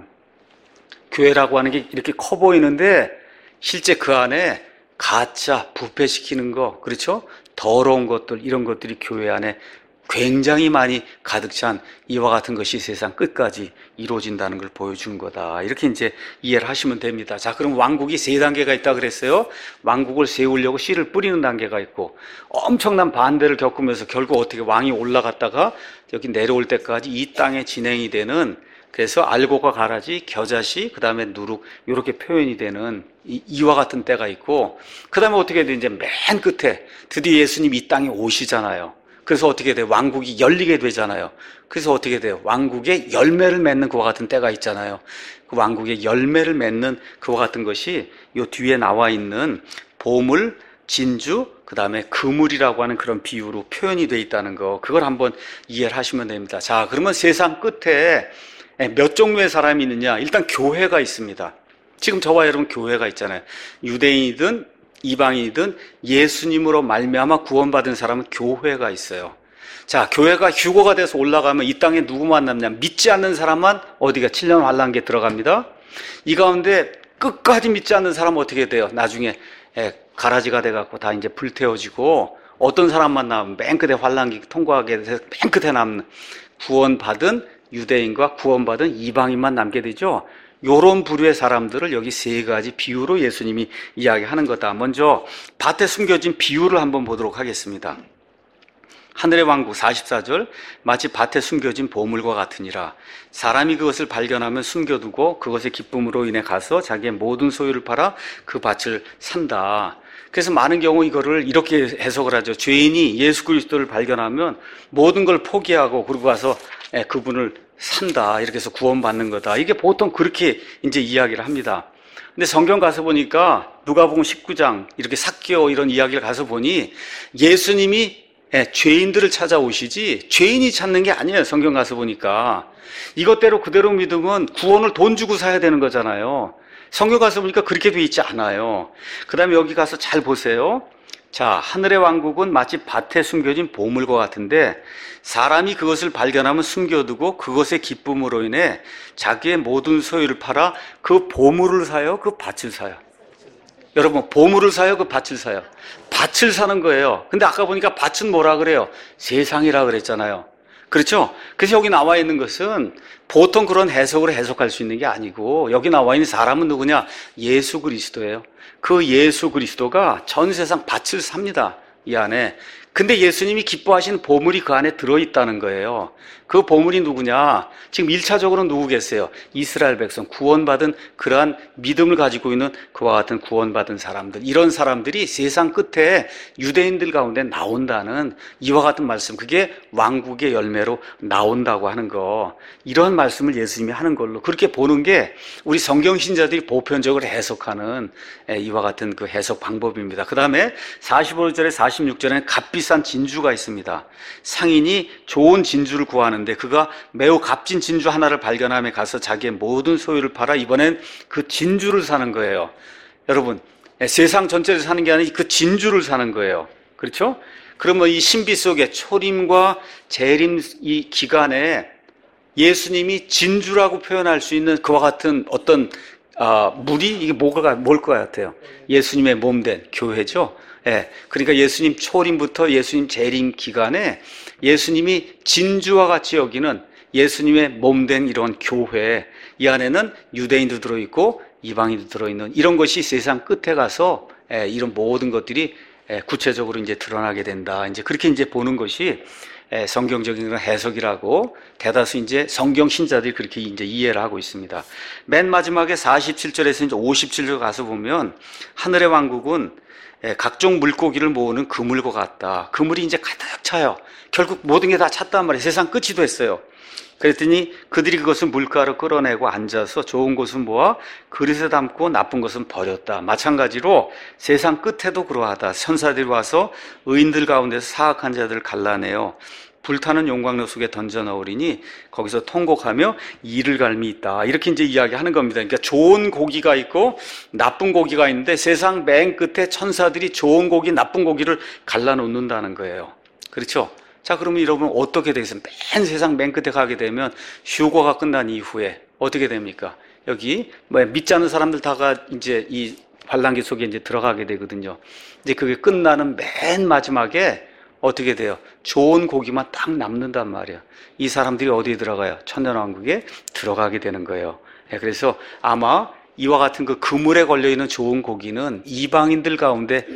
교회라고 하는 게 이렇게 커 보이는데 실제 그 안에 가짜 부패시키는 거, 그렇죠? 더러운 것들, 이런 것들이 교회 안에 굉장히 많이 가득 찬 이와 같은 것이 세상 끝까지 이루어진다는 걸 보여준 거다. 이렇게 이제 이해를 하시면 됩니다. 자, 그럼 왕국이 세 단계가 있다 그랬어요. 왕국을 세우려고 씨를 뿌리는 단계가 있고, 엄청난 반대를 겪으면서 결국 어떻게 왕이 올라갔다가 여기 내려올 때까지 이 땅에 진행이 되는, 그래서 알곡과 가라지, 겨자씨, 그 다음에 누룩, 이렇게 표현이 되는 이, 이와 같은 때가 있고, 그 다음에 어떻게 돼? 이제 맨 끝에 드디어 예수님이 이 땅에 오시잖아요. 그래서 어떻게 돼요? 왕국이 열리게 되잖아요. 그래서 어떻게 돼요? 왕국의 열매를 맺는 그와 같은 때가 있잖아요. 그 왕국의 열매를 맺는 그와 같은 것이 요 뒤에 나와 있는 보물, 진주, 그 다음에 그물이라고 하는 그런 비유로 표현이 돼 있다는 거, 그걸 한번 이해를 하시면 됩니다. 자, 그러면 세상 끝에 몇 종류의 사람이 있느냐? 일단 교회가 있습니다. 지금 저와 여러분 교회가 있잖아요. 유대인이든 이방인이든 예수님으로 말미암아 구원받은 사람은 교회가 있어요. 자, 교회가 휴거가 돼서 올라가면 이 땅에 누구만 남냐? 믿지 않는 사람만 어디가 칠 년 환란기에 들어갑니다. 이 가운데 끝까지 믿지 않는 사람은 어떻게 돼요? 나중에 가라지가 돼갖고 다 이제 불태워지고, 어떤 사람만 남으면 맨 끝에 환란기 통과하게 돼서 맨 끝에 남는 구원받은 유대인과 구원받은 이방인만 남게 되죠. 요런 부류의 사람들을 여기 세 가지 비유로 예수님이 이야기하는 거다. 먼저 밭에 숨겨진 비유를 한번 보도록 하겠습니다. 하늘의 왕국 사십사 절, 마치 밭에 숨겨진 보물과 같으니라. 사람이 그것을 발견하면 숨겨두고 그것의 기쁨으로 인해 가서 자기의 모든 소유를 팔아 그 밭을 산다. 그래서 많은 경우 이거를 이렇게 해석을 하죠. 죄인이 예수 그리스도를 발견하면 모든 걸 포기하고 그러고 가서 그분을 산다. 이렇게 해서 구원받는 거다. 이게 보통 그렇게 이제 이야기를 합니다. 근데 성경 가서 보니까 누가복음 십구 장 이렇게 삭개오 이런 이야기를 가서 보니 예수님이 죄인들을 찾아오시지 죄인이 찾는 게 아니에요. 성경 가서 보니까 이것대로 그대로 믿으면 구원을 돈 주고 사야 되는 거잖아요. 성경 가서 보니까 그렇게 돼 있지 않아요. 그 다음에 여기 가서 잘 보세요. 자, 하늘의 왕국은 마치 밭에 숨겨진 보물과 같은데 사람이 그것을 발견하면 숨겨두고 그것의 기쁨으로 인해 자기의 모든 소유를 팔아 그 보물을 사요? 그 밭을 사요? 여러분, 보물을 사요? 그 밭을 사요? 밭을 사는 거예요. 근데 아까 보니까 밭은 뭐라 그래요? 세상이라 그랬잖아요. 그렇죠? 그래서 여기 나와 있는 것은 보통 그런 해석으로 해석할 수 있는 게 아니고, 여기 나와 있는 사람은 누구냐? 예수 그리스도예요. 그 예수 그리스도가 전 세상 밭을 삽니다. 이 안에. 근데 예수님이 기뻐하시는 보물이 그 안에 들어있다는 거예요. 그 보물이 누구냐? 지금 일차적으로 누구겠어요? 이스라엘 백성, 구원받은 그러한 믿음을 가지고 있는 그와 같은 구원받은 사람들. 이런 사람들이 세상 끝에 유대인들 가운데 나온다는 이와 같은 말씀. 그게 왕국의 열매로 나온다고 하는 거. 이런 말씀을 예수님이 하는 걸로 그렇게 보는 게 우리 성경신자들이 보편적으로 해석하는 이와 같은 그 해석 방법입니다. 그 다음에 사십오 절에 사십육 절에는 값비싼 진주가 있습니다. 상인이 좋은 진주를 구하는데 그가 매우 값진 진주 하나를 발견함에 가서 자기의 모든 소유를 팔아 이번엔 그 진주를 사는 거예요. 여러분, 세상 전체를 사는 게 아니라 그 진주를 사는 거예요. 그렇죠? 그러면 이 신비 속에 초림과 재림 이 기간에 예수님이 진주라고 표현할 수 있는 그와 같은 어떤 아, 물이 이게 뭐가 뭘 것 같아요? 예수님의 몸된 교회죠. 예, 그러니까 예수님 초림부터 예수님 재림 기간에 예수님이 진주와 같이 여기는 예수님의 몸된 이런 교회, 이 안에는 유대인도 들어있고 이방인도 들어있는 이런 것이 세상 끝에 가서 예, 이런 모든 것들이 예, 구체적으로 이제 드러나게 된다. 이제 그렇게 이제 보는 것이 예, 성경적인 그런 해석이라고 대다수 이제 성경 신자들이 그렇게 이제 이해를 하고 있습니다. 맨 마지막에 사십칠 절에서 이제 오십칠 절 가서 보면 하늘의 왕국은 예, 각종 물고기를 모으는 그물과 같다. 그물이 이제 가득 차요. 결국 모든 게 다 찼단 말이에요. 세상 끝이 됐어요. 그랬더니 그들이 그것을 물가로 끌어내고 앉아서 좋은 것은 모아 그릇에 담고 나쁜 것은 버렸다. 마찬가지로 세상 끝에도 그러하다. 천사들이 와서 의인들 가운데서 사악한 자들을 갈라내어 불타는 용광로 속에 던져 넣으리니 거기서 통곡하며 이를 갈미 있다. 이렇게 이제 이야기하는 겁니다. 그러니까 좋은 고기가 있고 나쁜 고기가 있는데 세상 맨 끝에 천사들이 좋은 고기, 나쁜 고기를 갈라놓는다는 거예요. 그렇죠? 자, 그러면 여러분 어떻게 되겠어요? 맨 세상 맨 끝에 가게 되면 휴거가 끝난 이후에 어떻게 됩니까? 여기 뭐 믿지 않는 사람들 다가 이제 이 환란기 속에 이제 들어가게 되거든요. 이제 그게 끝나는 맨 마지막에 어떻게 돼요? 좋은 고기만 딱 남는단 말이에요. 이 사람들이 어디에 들어가요? 천년왕국에 들어가게 되는 거예요. 그래서 아마 이와 같은 그 그물에 걸려있는 좋은 고기는 이방인들 가운데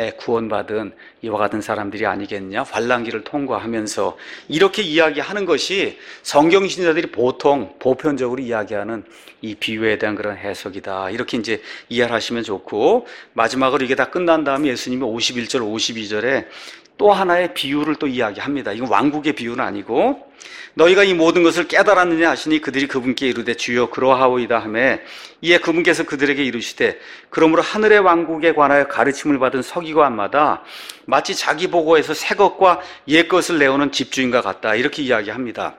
구원받은 이와 같은 사람들이 아니겠냐? 환란기를 통과하면서 이렇게 이야기하는 것이 성경신자들이 보통 보편적으로 이야기하는 이 비유에 대한 그런 해석이다. 이렇게 이제 이해를 하시면 좋고, 마지막으로 이게 다 끝난 다음에 예수님이 오십일 절, 오십이 절에 또 하나의 비유를 또 이야기합니다. 이건 왕국의 비유는 아니고, 너희가 이 모든 것을 깨달았느냐 하시니 그들이 그분께 이르되 주여 그러하오이다 하며, 이에 그분께서 그들에게 이르시되 그러므로 하늘의 왕국에 관하여 가르침을 받은 서기관마다 마치 자기 보고에서 새 것과 옛 것을 내오는 집주인과 같다. 이렇게 이야기합니다.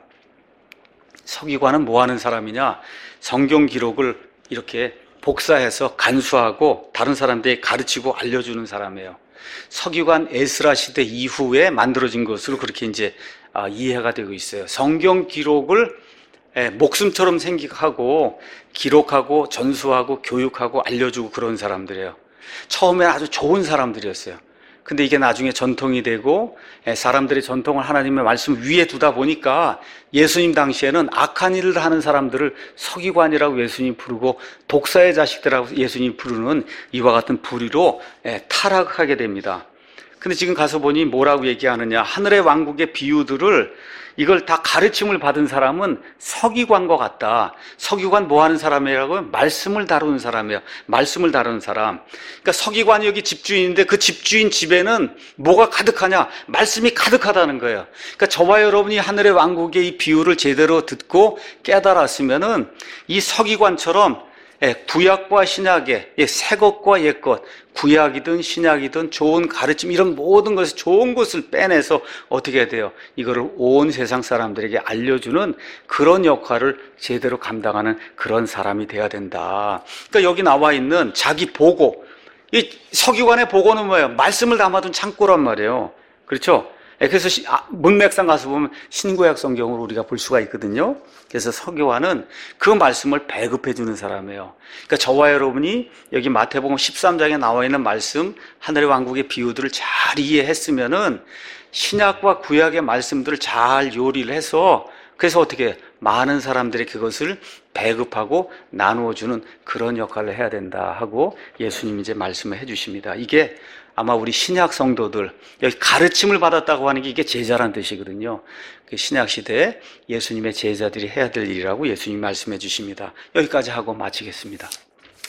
서기관은 뭐 하는 사람이냐? 성경 기록을 이렇게 복사해서 간수하고 다른 사람들에게 가르치고 알려주는 사람이에요. 서기관 에스라 시대 이후에 만들어진 것으로 그렇게 이제 이해가 되고 있어요. 성경 기록을 목숨처럼 생각하고 기록하고 전수하고 교육하고 알려주고 그런 사람들이에요. 처음에 아주 좋은 사람들이었어요. 근데 이게 나중에 전통이 되고 사람들의 전통을 하나님의 말씀 위에 두다 보니까 예수님 당시에는 악한 일을 하는 사람들을 서기관이라고 예수님 부르고 독사의 자식들이라고 예수님 부르는 이와 같은 부류로 타락하게 됩니다. 근데 지금 가서 보니 뭐라고 얘기하느냐? 하늘의 왕국의 비유들을 이걸 다 가르침을 받은 사람은 서기관과 같다. 서기관 뭐 하는 사람이라고요? 말씀을 다루는 사람이에요. 말씀을 다루는 사람. 그러니까 서기관이 여기 집주인인데 그 집주인 집에는 뭐가 가득하냐? 말씀이 가득하다는 거예요. 그러니까 저와 여러분이 하늘의 왕국의 이 비유를 제대로 듣고 깨달았으면은 이 서기관처럼 구약과 신약의 새 것과 옛 것, 구약이든 신약이든 좋은 가르침 이런 모든 것을 좋은 것을 빼내서 어떻게 해야 돼요? 이거를 온 세상 사람들에게 알려주는 그런 역할을 제대로 감당하는 그런 사람이 돼야 된다. 그러니까 여기 나와 있는 자기 보고, 이 서기관의 보고는 뭐예요? 말씀을 담아둔 창고란 말이에요. 그렇죠? 그래서 문맥상 가서 보면 신구약 성경으로 우리가 볼 수가 있거든요. 그래서 서기관은 그 말씀을 배급해 주는 사람이에요. 그러니까 저와 여러분이 여기 마태복음 십삼 장에 나와 있는 말씀, 하늘의 왕국의 비유들을 잘 이해했으면은 신약과 구약의 말씀들을 잘 요리를 해서 그래서 어떻게 많은 사람들이 그것을 배급하고 나누어 주는 그런 역할을 해야 된다 하고 예수님이 이제 말씀을 해 주십니다. 이게 아마 우리 신약 성도들, 여기 가르침을 받았다고 하는 게 이게 제자란 뜻이거든요. 그 신약 시대에 예수님의 제자들이 해야 될 일이라고 예수님이 말씀해 주십니다. 여기까지 하고 마치겠습니다.